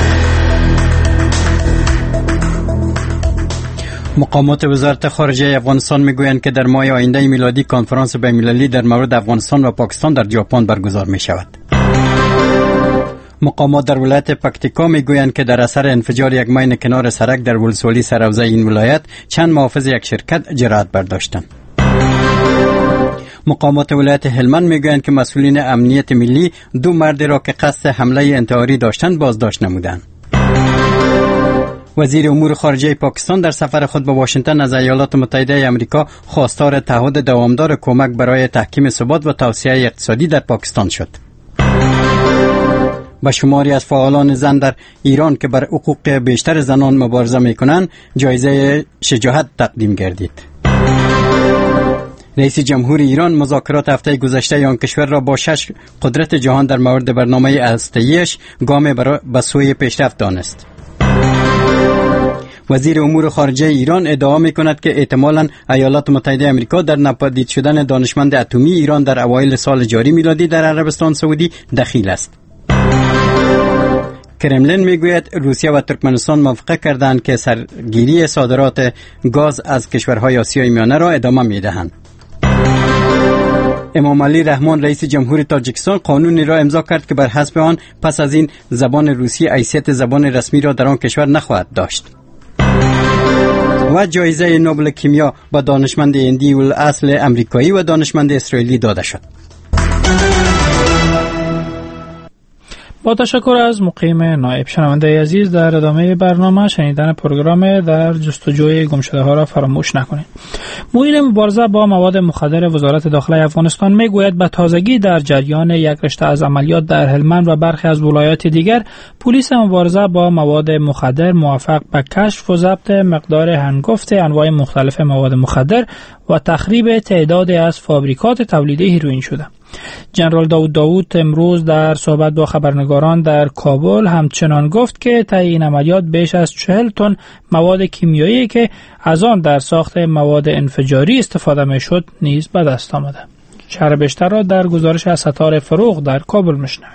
مقامات وزارت خارجه افغانستان میگویند که در ماه آینده میلادی کنفرانس بین‌المللی در مورد افغانستان و پاکستان در ژاپن برگزار می شود. مقامات در ولایت پکتیکا میگویند که در اثر انفجار یک ماین کنار سرک در ولسوالی سروزه این ولایت چند محافظ یک شرکت جراحت برداشتند. مقامات ولایت هلمند میگویند که مسئولین امنیت ملی دو مرد را که قصد حمله انتحاری داشتند بازداشت نمودند. وزیر امور خارجه پاکستان در سفر خود به واشنگتن از ایالات متحده آمریکا خواستار تعهد دوامدار کمک برای تحکیم ثبات و توسعه اقتصادی در پاکستان شد. به شماری از فعالان زن در ایران که بر حقوق بیشتر زنان مبارزه میکنند جایزه شجاعت تقدیم گردید. رئیس جمهور ایران مذاکرات هفته گذشته آن کشور را با شش قدرت جهان در مورد برنامه هسته‌ایش گام به سوی پیشرفت دانست. وزیر امور خارجه ایران ادعا می‌کند که احتمالاً ایالات متحده آمریکا در ناپدید شدن دانشمند اتمی ایران در اوایل سال جاری میلادی در عربستان سعودی دخیل است. کرملین میگوید روسیه و ترکمنستان موافقه کردند که سرگیری صادرات گاز از کشورهای آسیای میانه را ادامه میدهند. امام علی رحمان رئیس جمهور تاجیکستان قانونی را امضا کرد که بر حسب آن پس از این زبان روسی حیثیت زبان رسمی را در آن کشور نخواهد داشت. و جایزه نوبل کیمیا به دانشمند هندی الاصل امریکایی و دانشمند اسرائیلی داده شد. با تشکر از مقیم نایب. شنونده عزیز در ادامه برنامه شنیدن پروگرام در جستجوی گمشده ها را فراموش نکنید. معین مبارزه با مواد مخدر وزارت داخلی افغانستان میگوید به تازگی در جریان یک رشته از عملیات در هلمند و برخی از ولایات دیگر پلیس مبارزه با مواد مخدر موفق به کشف و ضبط مقدار هنگفت انواع مختلف مواد مخدر و تخریب تعدادی از فابریکات تولید هیروئین شده. جنرال داوود داوود امروز در صحبت با خبرنگاران در کابل همچنان گفت که طی این عملیات بیش از چهل تن مواد کیمیایی که از آن در ساخت مواد انفجاری استفاده میشد نیز به دست آمده. شرح بیشتر را در گزارش از ستاره فروغ در کابل میشنویم.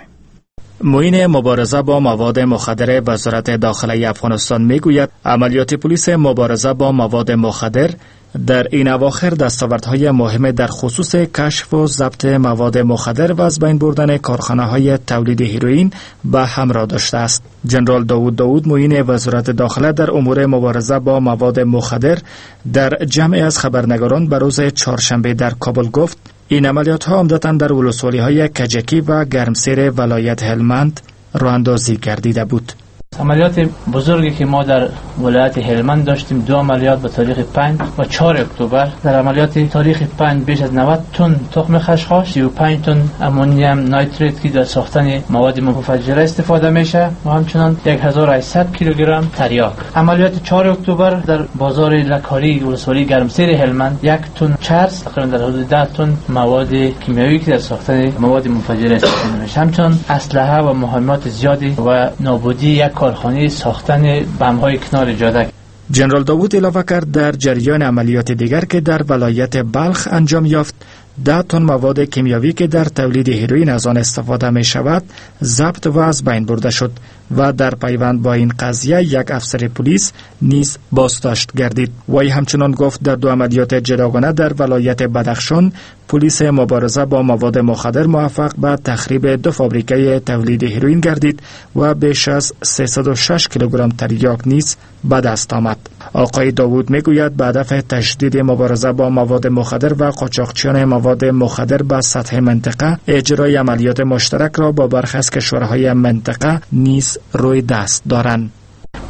معین مبارزه با مواد مخدر وزارت داخلی افغانستان میگوید عملیات پلیس مبارزه با مواد مخدر در این اواخر دستاوردهای مهم در خصوص کشف و ضبط مواد مخدر و از بین بردن کارخانه‌های تولید هیروئین به همراه داشته است. جنرال داوود داوود معین وزارت داخله در امور مبارزه با مواد مخدر در جمع از خبرنگاران به روز چهارشنبه در کابل گفت این عملیات ها عمدتاً در ولسوالی‌های کجکی و گرمسیر ولایت هلمند راه اندازی گردیده بود. عملیات بزرگی که ما در ولایت هلمند داشتیم دو عملیات به تاریخ پنج و چهار اکتبر. در عملیات تاریخ پنج بیش از نود تن تخم خشخاش، سی و پنج تن امونیم نایتریت که در ساختن مواد مفجره استفاده میشه و همچنان هزار و هشتصد کیلوگرم تریاک. عملیات چهار اکتبر در بازار لکاری ولسوالی گرمسیر هلمند یک تن چرس، تقریبا در حدود ده تن مواد کیمیایی که در ساختن مواد مفجره استفاده میشه. همچنان اسلحه و مهمات زیادی و نابودی یک کارخانه ساختن بم‌های کنار جاده. جنرال داوود اضافه کرد در جریان عملیات دیگر که در ولایت بلخ انجام یافت ده تن مواد کیمیایی که در تولید هیروئین از آن استفاده می شود ضبط و از بین برده شد و در پیوند با این قضیه یک افسر پلیس نیز بازداشت گردید. وی همچنان گفت در دو عملیات جداگانه در ولایت بدخشان پلیس مبارزه با مواد مخدر موفق به تخریب دو فابریکه تولید هیروئین گردید و بیش از سیصد و شش کیلوگرم تریاک نیز به دست آمد. آقای داوود میگوید به هدف تشدید مبارزه با مواد مخدر و قاچاقچیان مواد مخدر به سطح منطقه اجرای عملیات مشترک را با برخی از کشورهای منطقه نیز روی دست دارند.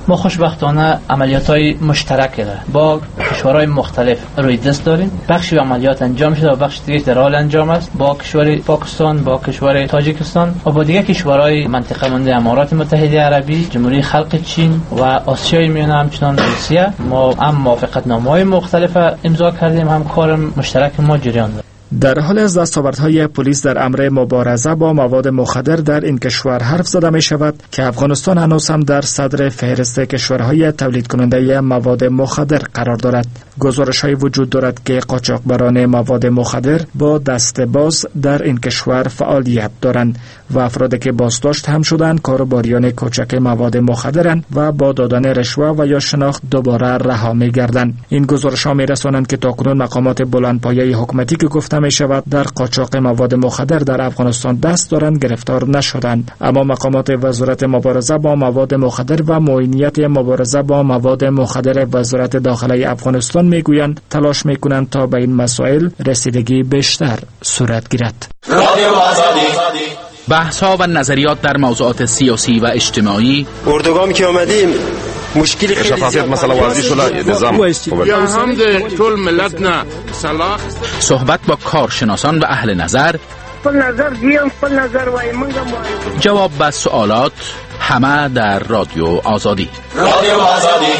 ما خوشبختانه عملیات‌های مشترک با کشورهای مختلف روی دست داریم. بخشی عملیات انجام شده و بخش دیگه در حال انجام است با کشور پاکستان، با کشور تاجیکستان و با دیگر کشورهای منطقه مانند امارات متحده عربی، جمهوری خلق چین و آسیای میانه همچنان روسیه. ما هم موافقتنامه‌های مختلف امضا کردیم، هم کار مشترک ما جریان دارد. در حال از دستاوردهای پلیس در امر مبارزه با مواد مخدر در این کشور حرف زده می شود که افغانستان هنوز هم در صدر فهرست کشورهای تولید کننده مواد مخدر قرار دارد. گزارش های وجود دارد که قاچاقبران مواد مخدر با دست باز در این کشور فعالیت دارند و افرادی که بازداشت هم شدند کاروباریان کوچک مواد مخدرند و با دادن رشوه و یا شناخت دوباره رها می گردند. این گزارش ها می رسانند که تاکنون مقامات بلندپایه حکومتی که گفته می شود در قاچاق مواد مخدر در افغانستان دست دارند گرفتار نشدند، اما مقامات وزارت مبارزه با مواد مخدر و معینیت مبارزه با مواد مخدر وزارت داخله افغانستان میگویند تلاش میکنند تا به این مسائل رسیدگی بیشتر صورت گیرد. بحث‌ها و نظریات در موضوعات سیاسی و اجتماعی. اردوگام که آمدیم مشکلی خیلی شفافیت مثلا واضح شده نظام یا هم ده طول ملت نه صلاح صحبت با کارشناسان و اهل نظر خپل نظر دیم خپل نظر وای منګه جواب به سوالات همه در رادیو آزادی. رادیو آزادی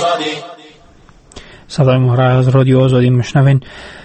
صدای ما را از رادیو آزادی میشنوین.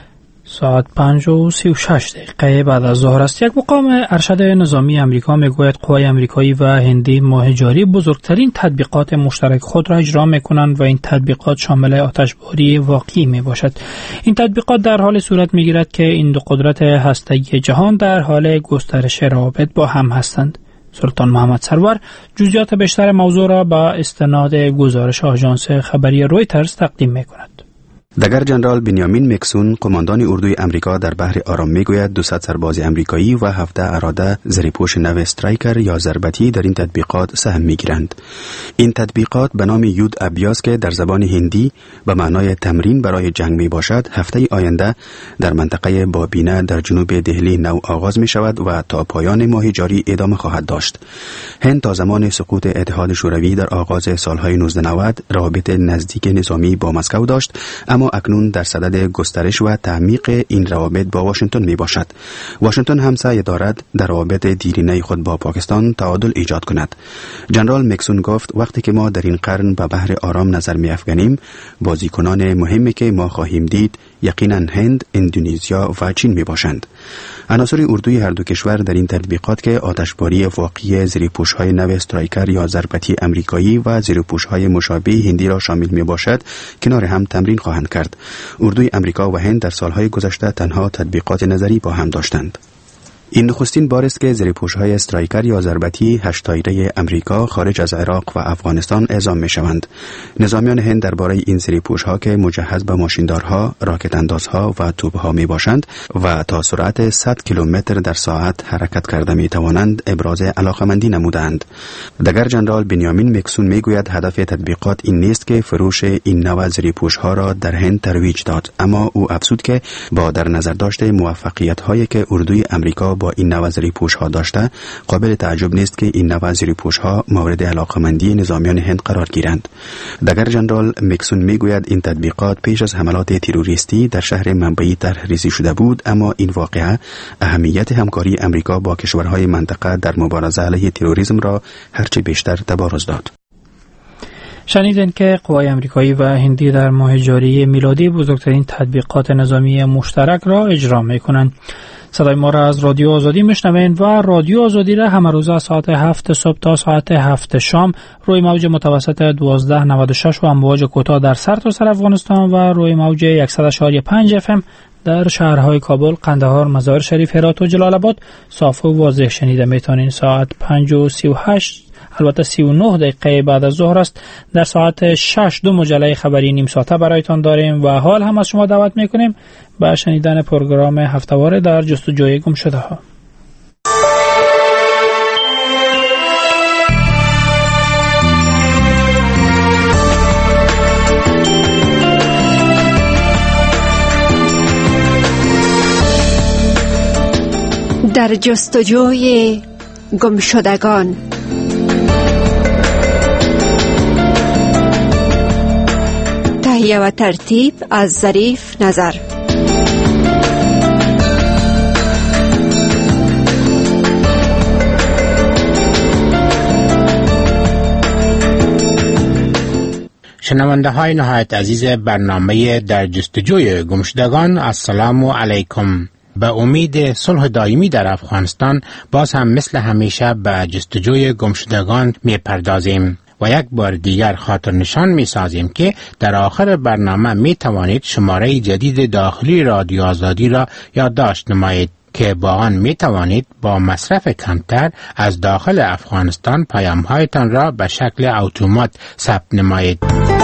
ساعت پنج و سی و شش دقیقه بعد از ظهر است. یک مقام ارشد نظامی امریکا میگوید قوای امریکایی و هندی ماه جاری بزرگترین تطبیقات مشترک خود را اجرا میکنند و این تطبیقات شامل آتشباری واقعی می باشد. این تطبیقات در حال صورت میگیرد که این دو قدرت هسته‌ای جهان در حال گسترش روابط با هم هستند. سلطان محمد سرور جزئیات بیشتر موضوع را با استناد گزارش آژانس خبری رویترز تقدیم میکند. دگر جنرال بنیامین مکسون قماندان اردوی امریکا در بحر آرام میگوید دویست سرباز امریکایی و هفده اراده زریپوش نو استرایکر یا ضربتی در این تطبیقات سهم میگیرند. این تطبیقات به نام یود ابیاس که در زبان هندی به معنای تمرین برای جنگ می باشد هفته آینده در منطقه بابینه در جنوب دهلی نو آغاز می شود و تا پایان ماه جاری ادامه خواهد داشت. هند تا زمان سقوط اتحاد شوروی در آغاز سالهای نوزده نود روابط نزدیک نظامی با مسکو داشت، اما اکنون در صدد گسترش و تعمیق این روابط با واشنگتن می باشد. واشنگتن هم سعی دارد در روابط دیرینه خود با پاکستان تعادل ایجاد کند. جنرال مکسون گفت وقتی که ما در این قرن به بحر آرام نظر می افکنیم، بازیکنان مهمی که ما خواهیم دید یقینا هند، اندونزیا و چین می باشند. عناصر اردوی هر دو کشور در این تطبیقات که آتشباری واقعی زیرپوش‌های نو استرایکر یا ضربتی امریکایی و زیرپوش‌های مشابه هندی را شامل می باشد کنار هم تمرین خواهند کرد. اردوی امریکا و هند در سالهای گذشته تنها تطبیقات نظری با هم داشتند. این نخستین بار است که زیرپوش‌های استرایکر یا ضربتی هشت تایره امریکا خارج از عراق و افغانستان اعزام می‌شوند. نظامیان هند درباره این زیرپوش‌ها که مجهز به ماشیندارها، راکت اندازها و توپ‌ها می‌باشند و تا سرعت صد کیلومتر در ساعت حرکت کرده می‌توانند ابراز علاقه‌مندی نمودند. دگر جنرال بنیامین مکسون می‌گوید هدف تطبیقات این نیست که فروش این نوع زیرپوش‌ها را در هند ترویج داد، اما او افزود که با در نظر داشته موفقیت‌هایی که اردوی امریکا با این نوع زیرپوش‌ها داشته، قابل تعجب نیست که این نوع زیرپوش‌ها مورد علاقه‌مندی نظامیان هند قرار گیرند. دگر جنرال مکسون میگوید این تطبیقات پیش از حملات تروریستی در شهر منبعی طرح‌ریزی شده بود، اما این واقعه اهمیت همکاری امریکا با کشورهای منطقه در مبارزه علیه تروریسم را هرچه بیشتر تبارز داد. شنیدین که قوای امریکایی و هندی در ماه جاری میلادی بزرگترین تطبیقات نظامی مشترک را اجرا می‌کنند. صدای ما را از رادیو آزادی میشنوین و رادیو آزادی را همه روز از ساعت هفت صبح تا ساعت هفت شام روی موج متوسط دوازده نود و شش و امواج کوتاه در سرتاسر افغانستان و روی موج صد و یک و پنج اف ام در شهرهای کابل، قندهار، مزار شریف، هرات و جلال آباد صاف و واضح شنیده میتونین. ساعت پنج و سی و هشت البته سی و نه دقیقه بعد از ظهر است. در ساعت شش دو مجله خبری نیم ساعته برایتان داریم و حال هم از شما دعوت میکنیم به شنیدن پروگرام هفته‌واره در جستجوی گمشده ها. در جستجوی گمشدگان. تهیه و ترتیب از ظریف نظر. شنونده های نهایت عزیز برنامه در جستجوی گمشدگان، السلام علیکم. به امید صلح دائمی در افغانستان باز هم مثل همیشه به جستجوی گمشدگان می پردازیم و یک بار دیگر خاطر نشان می سازیم که در آخر برنامه می توانید شماره جدید داخلی رادیو آزادی را یادداشت نمایید که با آن می توانید با مصرف کمتر از داخل افغانستان پیام‌هایتان را به شکل اتومات ثبت نمایید.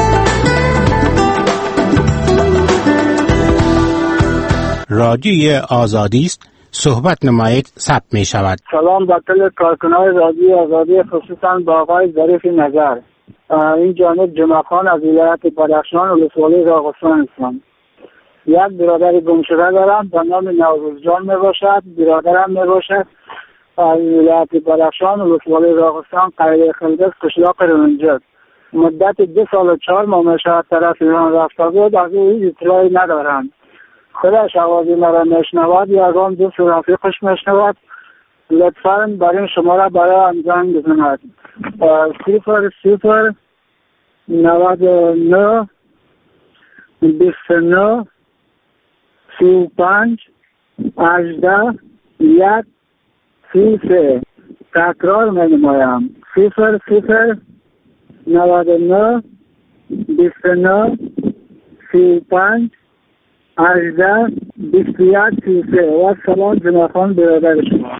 رادیوی آزادی است، صحبت نمایید ثبت می شود. سلام به کل کارکنان رادیو آزادی، خصوصا با آقای ظریف نظر. این جانب جمعه خان از ولایت بدخشان ولسوالی راغستان هستم. یک برادر گم شده دارم به نام نوروز جان می باشد، برادرم می باشد از ولایت بدخشان ولسوالی راغستان قریه خلدس قشلاق رنجد. مدت دو سال و چهار ماه می شود طرف ایران رفته بود، از او هیچ اطلاعی ندارم. خودش آوازی مرا میشنود یا اگرم دوست رفیقش میشنود لطفاً برای شماره برای هم زنگ بزند. صفر صفر نود و نه بیست و نه سی و پنج هجده یک سی سه. تکرار می نمایم. صفر صفر نود و نه بیست و نه سی و پنج هجده بیست و یک سی سه. و سلام جمعه خان برادر شما.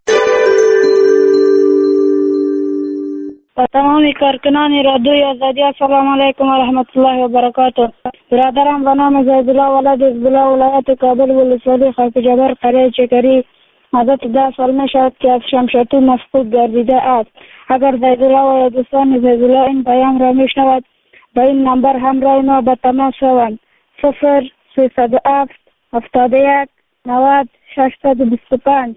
و تمام کارکنان رادیوی آزادی السلام علیکم و رحمت الله و برکاته. برادرم به نام زیدالله ولد عزبالله ولایت کابل ولسوالی خاک جبر قریه چکری مدت ده سال می شود که از شمشتو مفقود گردیده است. اگر زیدالله و یا دوستان زیدالله این پیام را می شنود به این نمبر همراه ما به تماس شوند. صفر سیصد و هفت هفتاد و یک نود ششصد و بیست و پنج.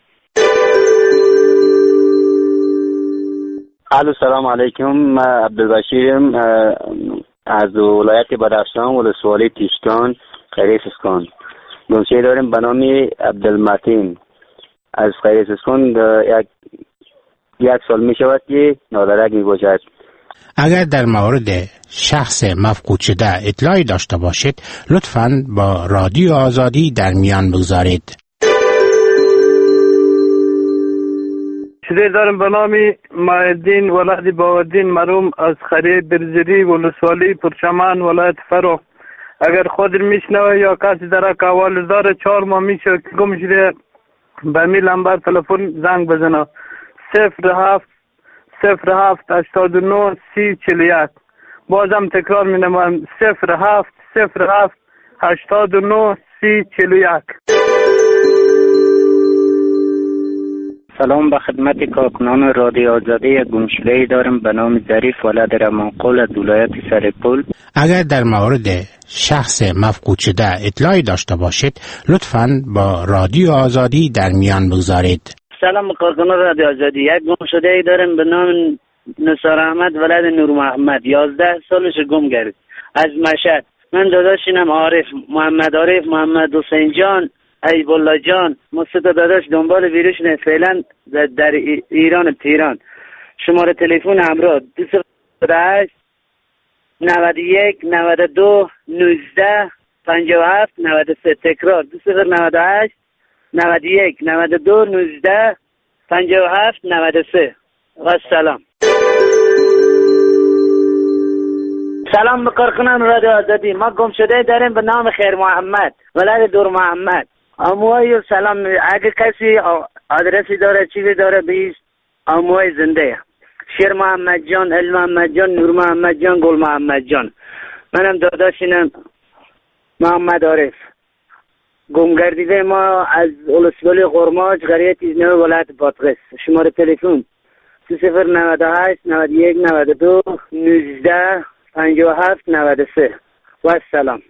الو سلام علیکم. من عبدالبشیرم از ولایت بدخشان ولسوالی تیشکان قریه سسکان. گمشده داریم به نام عبدالمتین از قریه سسکان. یک یک سال می شود که نادرک می باشد. اگر در مورد شخص مفقود شده اطلاعی داشته باشید لطفاً با رادیو آزادی در میان بگذارید. شده دارم به نام مایدین ولد باودین مرحوم از قریه برزری ولسوالی پرچمن ولایت فرو. اگر خود میشنوه یا کسی در احوال داره چهار ماه میشه که گم شده به می نمبر تلفن زنگ بزنه. صفر هفت صفر هفت هشتاد و نه سی چهل و یک. بازم تکرار می نمایم. صفر هفت صفر هفت هشتاد و نه سی چهل و یک. سلام به خدمت کارکنان رادیو آزادی. گمشده‌ای دارم به نام ظریف ولد رمانقل از ولایت سرپل. اگر در مورد شخص مفقود شده اطلاعی داشته باشید لطفاً با رادیو آزادی در میان بگذارید. سلام کارکنان رادیو آزادی. یک گمشده‌ای دارم به نام نصار احمد ولد نور محمد. یازده سالش گم گردید از مشهد. من داداشینم عارف محمد عارف محمد حسین جان ایب الله جان. ما سه تا داداش دنبال ویروشونه فعلا در ایران تهران. شماره تلفن همراه دو صفر هشت نود و یک نود و دو نوزده پنجاه و هفت نود و سه. تکرار دو صفر نود و هشت نود و یک نود و دو نوزده پنجاه و هفت نود و سه. و سلام. سلام به کارکنان رادیو آزادی. ما گم شده داریم به نام خیر محمد ولد دور محمد. اموای سلام. اگه کسی آدرسی داره چیزی داره بیست اموای زنده شیر محمد جان ال محمد جان نور محمد جان گل محمد جان. منم داداشینم محمد عارف. گمگردیده ما از ولسوالی قرماج قریه تیزنوی ولایت بادغیس. شماره تلفن صفر نود و هشت نود و یک نود و دو نوزده پنجاه و هفت نود و سه. و سلام.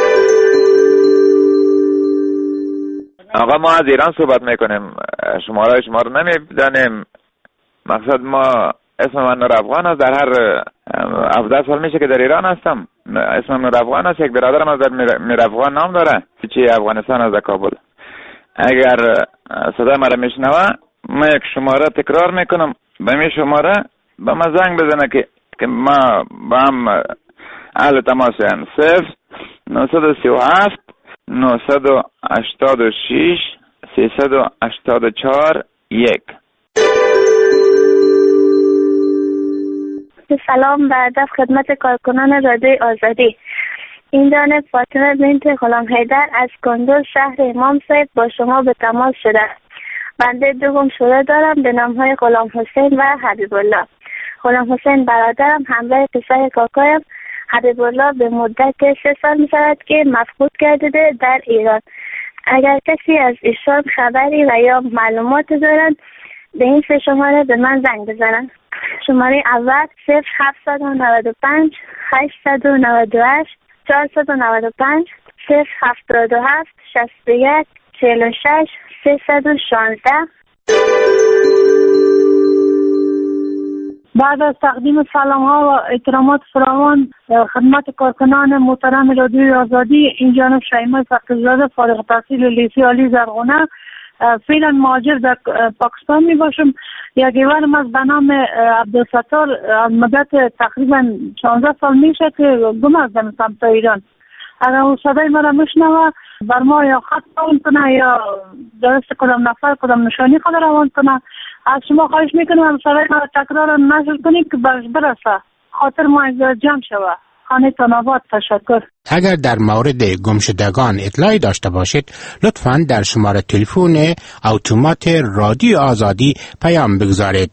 آقا ما از ایران صحبت میکنیم. شماره شما رو نمیدانیم. مقصد ما اسم من نور افغان است. در هر هفده سال میشه که در ایران هستم. اسم نور افغان است. یک برادرم از در میر افغان نام داره، چی افغانستان از کابل. اگر صدای مرا میشنوه، من یک شماره تکرار میکنم، به می شماره به من زنگ بزنه که که ما با هم اهل تماس هم. صفر نهصد سی و هفت نهصد هشتاد و شش سیصد و هشتاد و چهار یک. سلام به ادب خدمت کارکنان رادیوی آزادی. این جانب فاطمه بنت غلام حیدر از کندوز شهر امام صاحب با شما به تماس شده. بنده دو گمشده دارم به نامهای غلام حسین و حبیب الله. غلام حسین برادرم همراه پسر کاکایم حبیب الله به مدت سه سال می شود که مفقود گردیده در ایران. اگر کسی از ایشان خبری و یا معلومات دارند به این سه شماره به من زنگ بزنند. شماره اول صفر هفتصد و نود و پنج هشتصد و نود و هشت چهارصد و نود و پنج صفر هفتاد و هفت شصت و یک چهل و شش سیصد و شانزده. بعد از تقدیم سلام ها و احترامات فراوان خدمت کارکنان محترم رادیوی آزادی، این جانب شیمای فقیرزاده فارغ التحصیل لیسه عالی زرغونه، فعلا مهاجر در پاکستان می باشم. یک ایوانم از به نام عبدالستار از مدت تقریبا شانزده سال میشه که گم ازم سمت ایران. اگر او صدای مرا میشنوه بر ما یا خط روان کنه یا درست کدام نفر کدام نشانی خود روان کنه. از شما خواهش میکنم صدای مرا تکرار نشر کنید که برش برسه، خاطر ما از جمع شوه. خانه تنابات. تشکر. اگر در مورد گمشدگان اطلاعی داشته باشید لطفاً در شماره تلفن اتومات رادیو آزادی پیام بگذارید.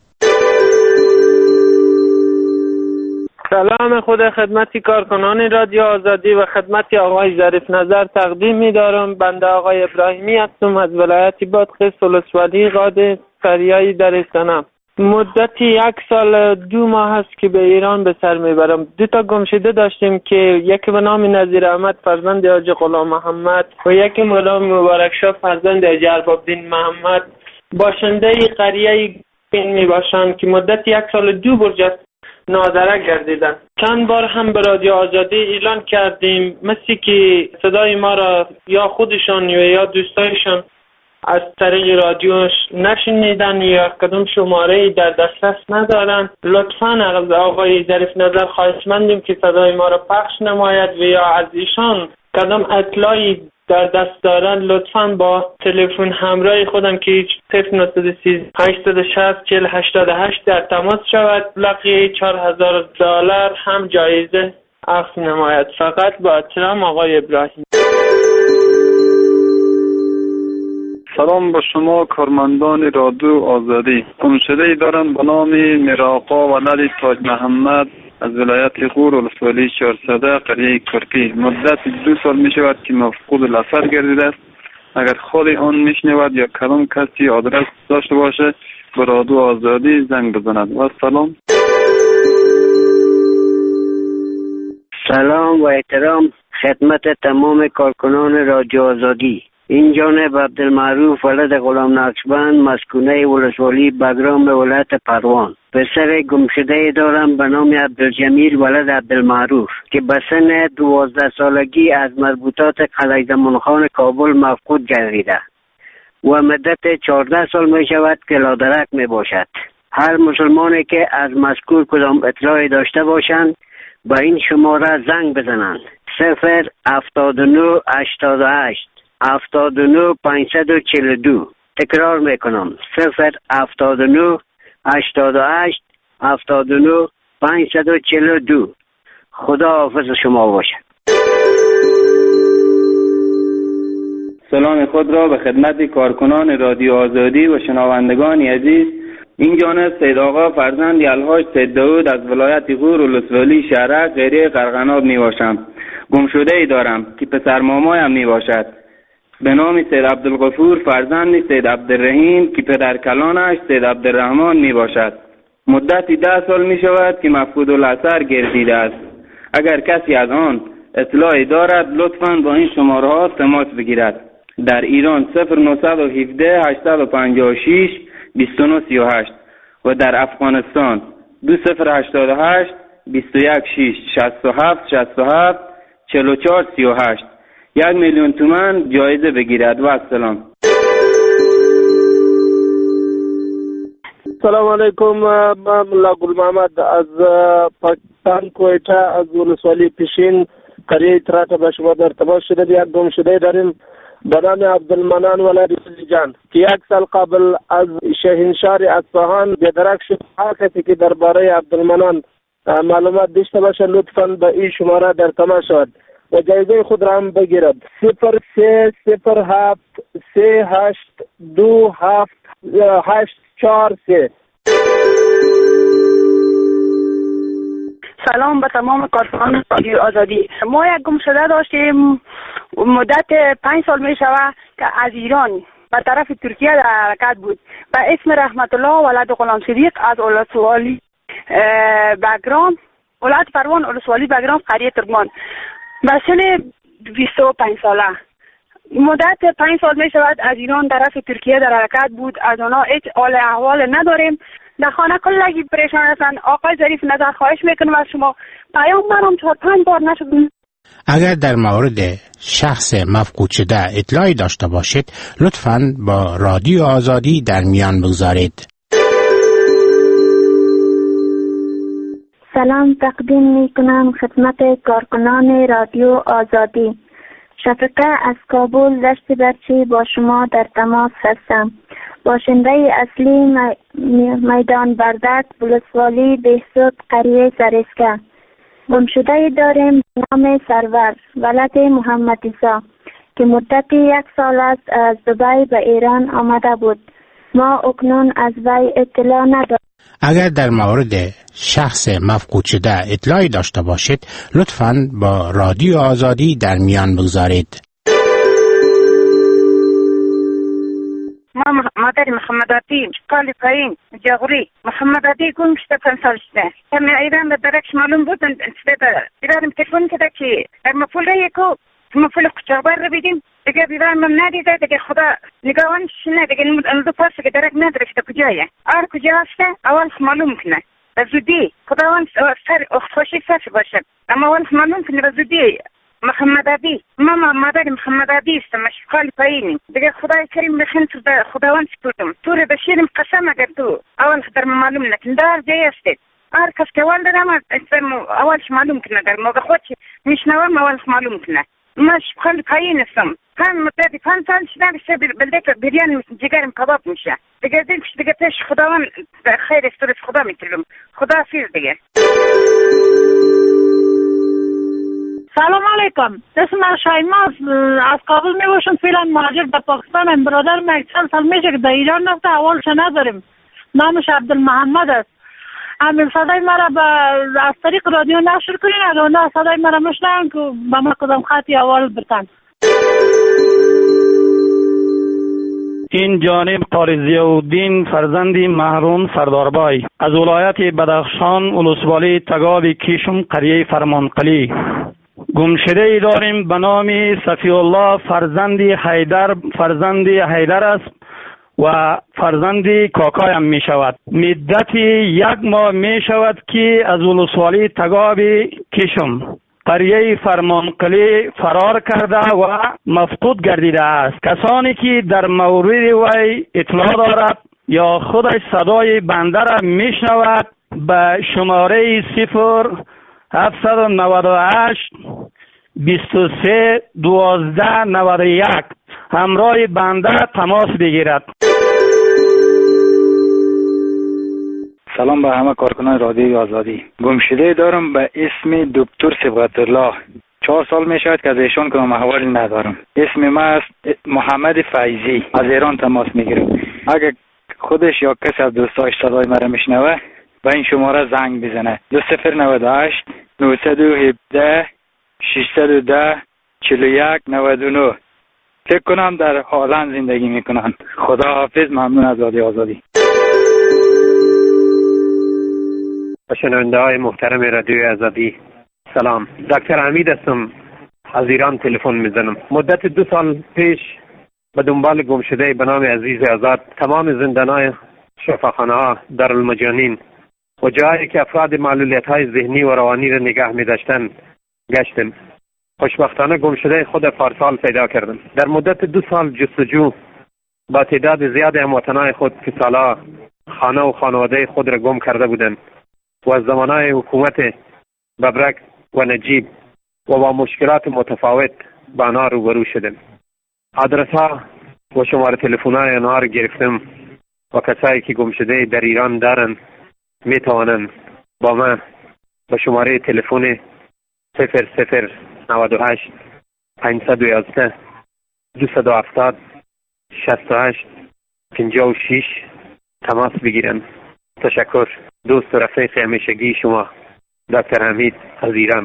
سلام خود خدمتی کارکنان رادیو آزادی و خدمتی آقای ظریف نظر تقدیم می دارم. بنده آقای ابراهیمی هستم از ولایت بادغیس ولسوالی قاد فریایی در استانم. مدتی یک سال دو ماه هست که به ایران به سر میبرم. دو تا گمشده داشتیم که یکی به نام نظیر احمد فرزند حاجی غلام محمد و یکی به نام مبارک شاه فرزند حاجی ارباب‌دین محمد، باشنده قریه این می باشند که مدت یک سال دو برج نادره گردیدن. چند بار هم به رادیو آزادی اعلان کردیم، مثل که صدای ما را یا خودشان یا دوستایشان از طریق رادیو نشنیدن یا کدام شماره در دسترس ندارن. لطفاً از آقای ظریف نظر خواهشمندیم که صدای ما را پخش نماید و یا از ایشان کدام اطلاعی در دست دارن لطفاً با تلفن همراه خودم که صفر نهصد و سیزده هشتصد و شصت چهل هشتاد و هشت در تماس شود. بلقی چهار هزار دلار هم جایزه عفو نماید. فقط با احترام آقای ابراهیم. سلام به شما کارمندان رادیو آزادی. گمشده‌ای دارم به نام میرآقا ولد تاج محمد از ولایت غور ولسوالی چهارصده قریه کرکی. مدت دو سال می شود که مفقود الاثر گردیده است. اگر خود آن میشنود یا کدام کسی آدرس داشته باشه به رادیو آزادی زنگ بزند. و سلام. سلام و احترام خدمت تمام کارکنان رادیو آزادی. این جانب عبدالمعروف ولد غلام نقشبند مسکونه ولسوالی بگرام ولایت پروان. پسر گمشده دارم به نام عبدالجمیل ولد عبدالمعروف که به سن دوازده سالگی از مربوطات قلعه زمانخان کابل مفقود گردیده و مدت چهارده سال می شود که لادرک می باشد. هر مسلمانی که از مذکور کدام اطلاعی داشته باشند با این شماره زنگ بزنند. صفر هفتاد و نه هشتاد و هشت هفتاد و نه پانصد و چهل و دو. تکرار میکنم صفر هفتاد و نه هشتاد و هشت هفتاد و نه پانصد و چهل و دو. خدا حافظ شما باشد. سلام خود را به خدمت کارکنان رادیو آزادی و شنوندگان عزیز. این جانب سید آقا فرزند الحاج سید داود از ولایت غور ولسوالی شهرک قریه قرقناب می باشم. گمشده ای دارم که پسر مامایم می باشد به نام سید عبدالغفور فرزند سید عبدالرحیم که پدر کلانش سید عبدالرحمن می باشد. مدتی ده سال می شود که مفقود الاثر گردیده است. اگر کسی از آن اطلاعی دارد لطفاً با این شماره ها تماس بگیرد. در ایران صفر نهصد و هفده هشتصد و پنجاه و شش بیست و نه سی و هشت و در افغانستان دو صفر هشتاد و هشت بیست و یک شش شصت و هفت شصت و هفت چهل و چهار سی و هشت یک میلیون تومان جایزه بگیرد و السلام. سلام علیکم. من ملا گل محمد از پاکستان کویتا از ولسوالی پیشین قریه اطلاعات به شما در تماس شده. یک گم شده داریم به نام عبدالمنان ولد جان که یک سال قبل از شهنشار اصفهان بی‌درک شد. هر کسی که درباره عبدالمنان معلومات داشته باشه لطفاً به این شماره در تماس شود و جایزه خود را هم بگیرد. صفر سه صفر هفت سه هشت دو هفت هشت چهار سه. سلام به تمام کارکنان رادیو آزادی. ما یک گم شده داشتیم مدت پنج سال می شود که از ایران به طرف ترکیه در حرکت بود به اسم رحمت الله ولد غلام صدیق از ولسوالی بگرام ولایت پروان ولسوالی بگرام قریه ترکمان به سن بیست و پنج ساله. مدت پنج سال می شود از ایران طرف ترکیه در حرکت بود. از آنها هیچ حال احوال نداریم. در خانه کلگی پریشان هستند. آقای ظریف نظر خواهش میکنم از شما پیام برام چهار پنج بار نشد. اگر در مورد شخص مفقود شده اطلاعی داشته باشید لطفاً با رادیو آزادی در میان بگذارید. سلام تقدیم میکنم خدمت کارکنان رادیو آزادی. شفقه از کابل دشت برچی با شما در تماس هستم. باشنده اصلی میدان بردک ولسوالی بهسود قریه سرسکه. گمشده داریم به نام سرور ولد محمد عیسی که مدت یک سال است از دبی به ایران آمده بود. ما اکنون از وی اطلاع نداریم. اگر در مورد شخص مفقود شده اطلاعی داشته باشید لطفاً با رادیو آزادی در میان بگذارید. ما مادر محمد عطی کالی پایین جاغوری محمد عطی گم شده پنج سال شده. هم ایران به درکش معلوم بود ایران تلفن کرده که در مفول یکو مفول قچابر رو بیدیم دیگه بیران من ندیده دیگه خدا نگاهانش نه دیگه اندو پاسه که درک نداره که کجایه آر کجا هسته اول معلوم کنه به زودی خداوند سر خوشی سر باشه اما اول معلوم کنه به زودی. محمد عدی ماما مادر محمد عدی است مشغال پایینی دیگه خدای کریم بخین تو خداوند سپردم تو رو بشیرم قسم اگر تو اول در معلوم نکن دار جای استید هر کس که اول دارم اولش معلوم کنه در موقع خود میشنوم اولش معلوم کنه. مشغال پایین استم هم مدتی پنج سال شده بشه بلده که بریان جگرم کباب میشه دیگه دیگه دیگه پیش خداوند خیر استورت خدا میتونم خدا فیل دیگه. سلام علیکم. اسم من شایما از کابل می باشم. فعلا مهاجر به پاکستان ام. برادر من یک سال سال میشه که در ایران رفته اولش نداریم. نامش عبدالمحمد است. همین صدای مرا به از طریق رادیو نشر کنین اگر نه صدای مرا مشنون که به ما کدام خطی اول بتن. این جانب قاری ضیاءالدین فرزند محروم سرداربای از ولایت بدخشان ولسوالی تگاب کیشم قریه فرمانقلی. گمشده ای داریم به نام صفی الله فرزند حیدر فرزند حیدر است و فرزند کاکایم می شود. مدت یک ماه می شود که از ولسوالی تگاب کیشم قریه فرمانقلی فرار کرده و مفقود گردیده است. کسانی که در مورد وی اطلاع دارد یا خودش صدای بنده را می شنود به شماره صفر هفتصد و نود و هشت بیست و سه دوازده نود و یک همراه بنده تماس بگیرد. سلام به همه کارکنان رادیو آزادی. گمشده دارم به اسم دکتر صبغت الله. چهار سال می شود که از ایشان کنم احوالی ندارم. اسم ما است محمد فیضی. از ایران تماس میگیرم. اگر خودش یا کسی از دوستاش صدای مرا میشنوه به این شماره زنگ بزنه. دو صفر نود و هشت نهصد و هفده ششصد و ده چهل و یک نود و نه. فکر کنم در هالند زندگی میکنن. خدا حافظ. ممنون از رادیو آزادی. شنونده های محترم رادیو آزادی سلام. دکتر حمید هستم از ایران تلفن میزنم. مدت دو سال پیش به دنبال گمشده به نام عزیز آزاد تمام زندانهای شفاخانه ها دارالمجانین و جایی که افراد معلولیت های ذهنی و روانی را نگه می داشتن گشتم. خوشبختانه گم شده خود پارسال پیدا کردم. در مدت دو سال جستجو با تعداد زیاد هموطنان خود که سالا خانه و خانواده خود را گم کرده بودند و از زمانهای حکومت ببرک و نجیب و با مشکلات متفاوت با آنها روبرو شدم. آدرس ها و شماره تلفن های آنها را گرفتم و کسایی که گم شده در ایران دارند می توانند با من با شماره تلفن صفر صفر نود و هشت پانصد و یازده دویست و هفتاد شصت و هشت پنجاه و شش تماس بگیرند. تشکر. دوست و رفیق همیشگی شما دکتر حمید از ایران.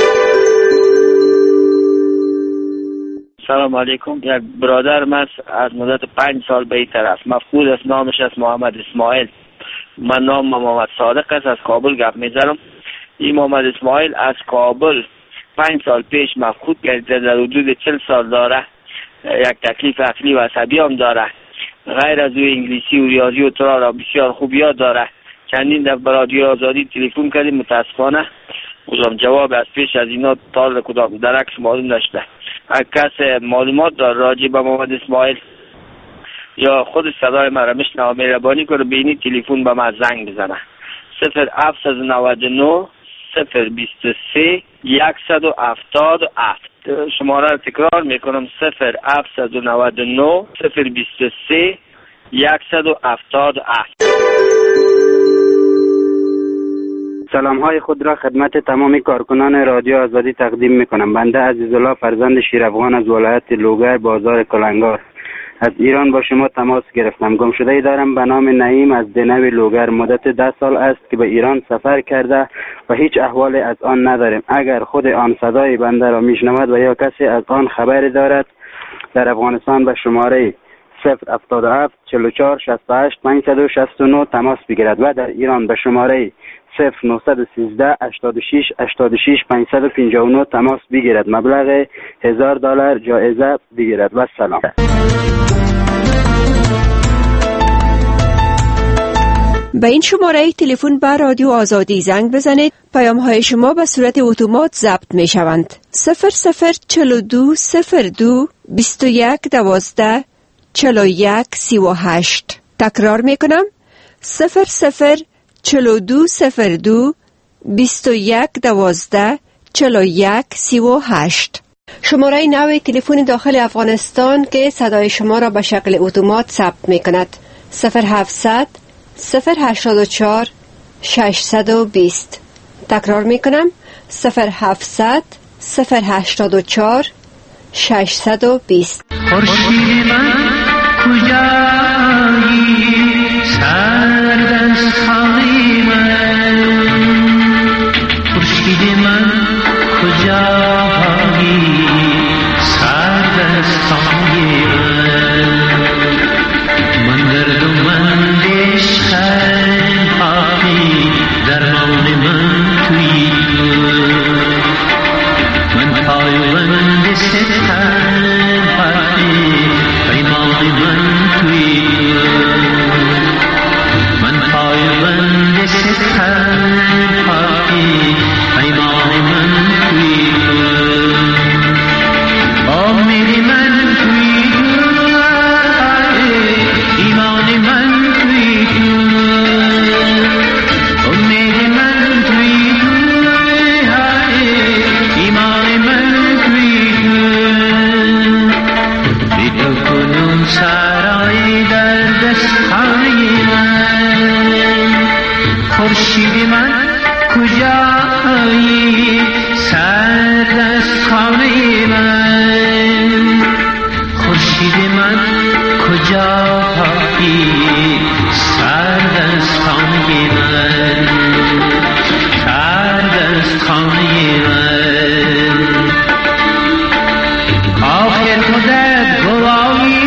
سلام علیکم. یک برادر من از مدت پنج سال به این طرف مفقود است. نامش است محمد اسماعیل. من نام محمد صادق است. از کابل گپ میزنم. این محمد اسماعیل از کابل پنج سال پیش مفقود گردیده. در حدود چل سال داره. یک تکلیف عقلی و عصبی هم داره. غیر از او انگلیسی و ریاضی و ترا را بسیار خوب یاد داره. چندین دفعه به رادیو آزادی تلفن کردیم، متاسفانه اوزم جواب از پیش از اینا تا کدام درکش معلوم نشده. اگر کس معلومات دار راجع به محمد اسماعیل یا خود صدای مرا میشنوه مهربانی کنه به این تلفن به من زنگ بزنه. صفر هفت نه نه صفر بیست و سه صد و هفتاد و هفت. شماره را تکرار میکنم صفر هفت نه نه صفر بیست و سه صد و هفتاد و هفت. سلام های خود را خدمت تمام کارکنان رادیو آزادی تقدیم میکنم. بنده عزیزالله فرزند شیرافغان از ولایت لوگر بازار کلنگار از ایران با شما تماس گرفتم. گم شده دارم به نام نعیم از دنوی لوگر. مدت ده سال است که به ایران سفر کرده و هیچ احوال از آن نداریم. اگر خود آن صدای بنده را میشنود و یا کسی از آن خبری دارد در افغانستان به شماره صفر هفتاد و هفت چهل و چهار شصت و هشت پانصد و شصت و نه تماس بگیرد و در ایران به شماره صفر نهصد و سیزده هشتاد و شش هشتاد و شش پانصد و پنجاه و نه تماس بگیرد. مبلغ هزار دلار جایزه بگیرد. و سلام. به این شماره تلفن به رادیو آزادی زنگ بزنید. پیام های شما به صورت اتومات ضبط می شوند. صفر صفر چهل و دو صفر دو بیست و یک دوازده چهل و یک سی و هشت. تکرار می کنم. صفر صفر چهل و دو صفر دو بیست و یک دوازده چهل و یک سی و هشت. شماره نو تلفن داخل افغانستان که صدای شما را به شکل اتومات ثبت می کند. صفر هفتصد صفر هشتاد و چهار ششصد و بیست. تکرار می کنم. صفر هفتصد صفر هشتاد و چهار ششصد و بیست. خورشید من کجایی سرد از خانه من، خورشید من کجایی سرد از خانه من، من درد و من عشقم حاقی درمان من توی من پایوند ستم حاقی پیمان من توی من پایوند ستم حاقی پیمان من توی امید من توی ایمان من توی امید من توی ایمان من توی بیدو کنون سرای در دستخانه من، خورشید من کجایی سر دستخانه من، خورشید من کجایی سر دستخانه من، سر دستخانه من. آخر خودت گواهی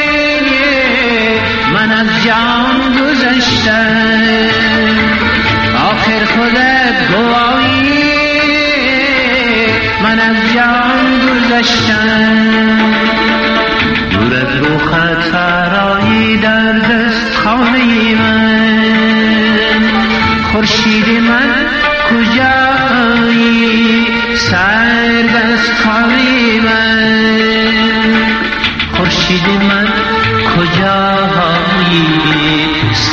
من از جان گذشتم، آخر خودت گواهی من از جان گذشتم، دور از رو خطرایی در دست خانه من، خورشید خورشید من کجایی سرد از کاری من خورشید من کجایی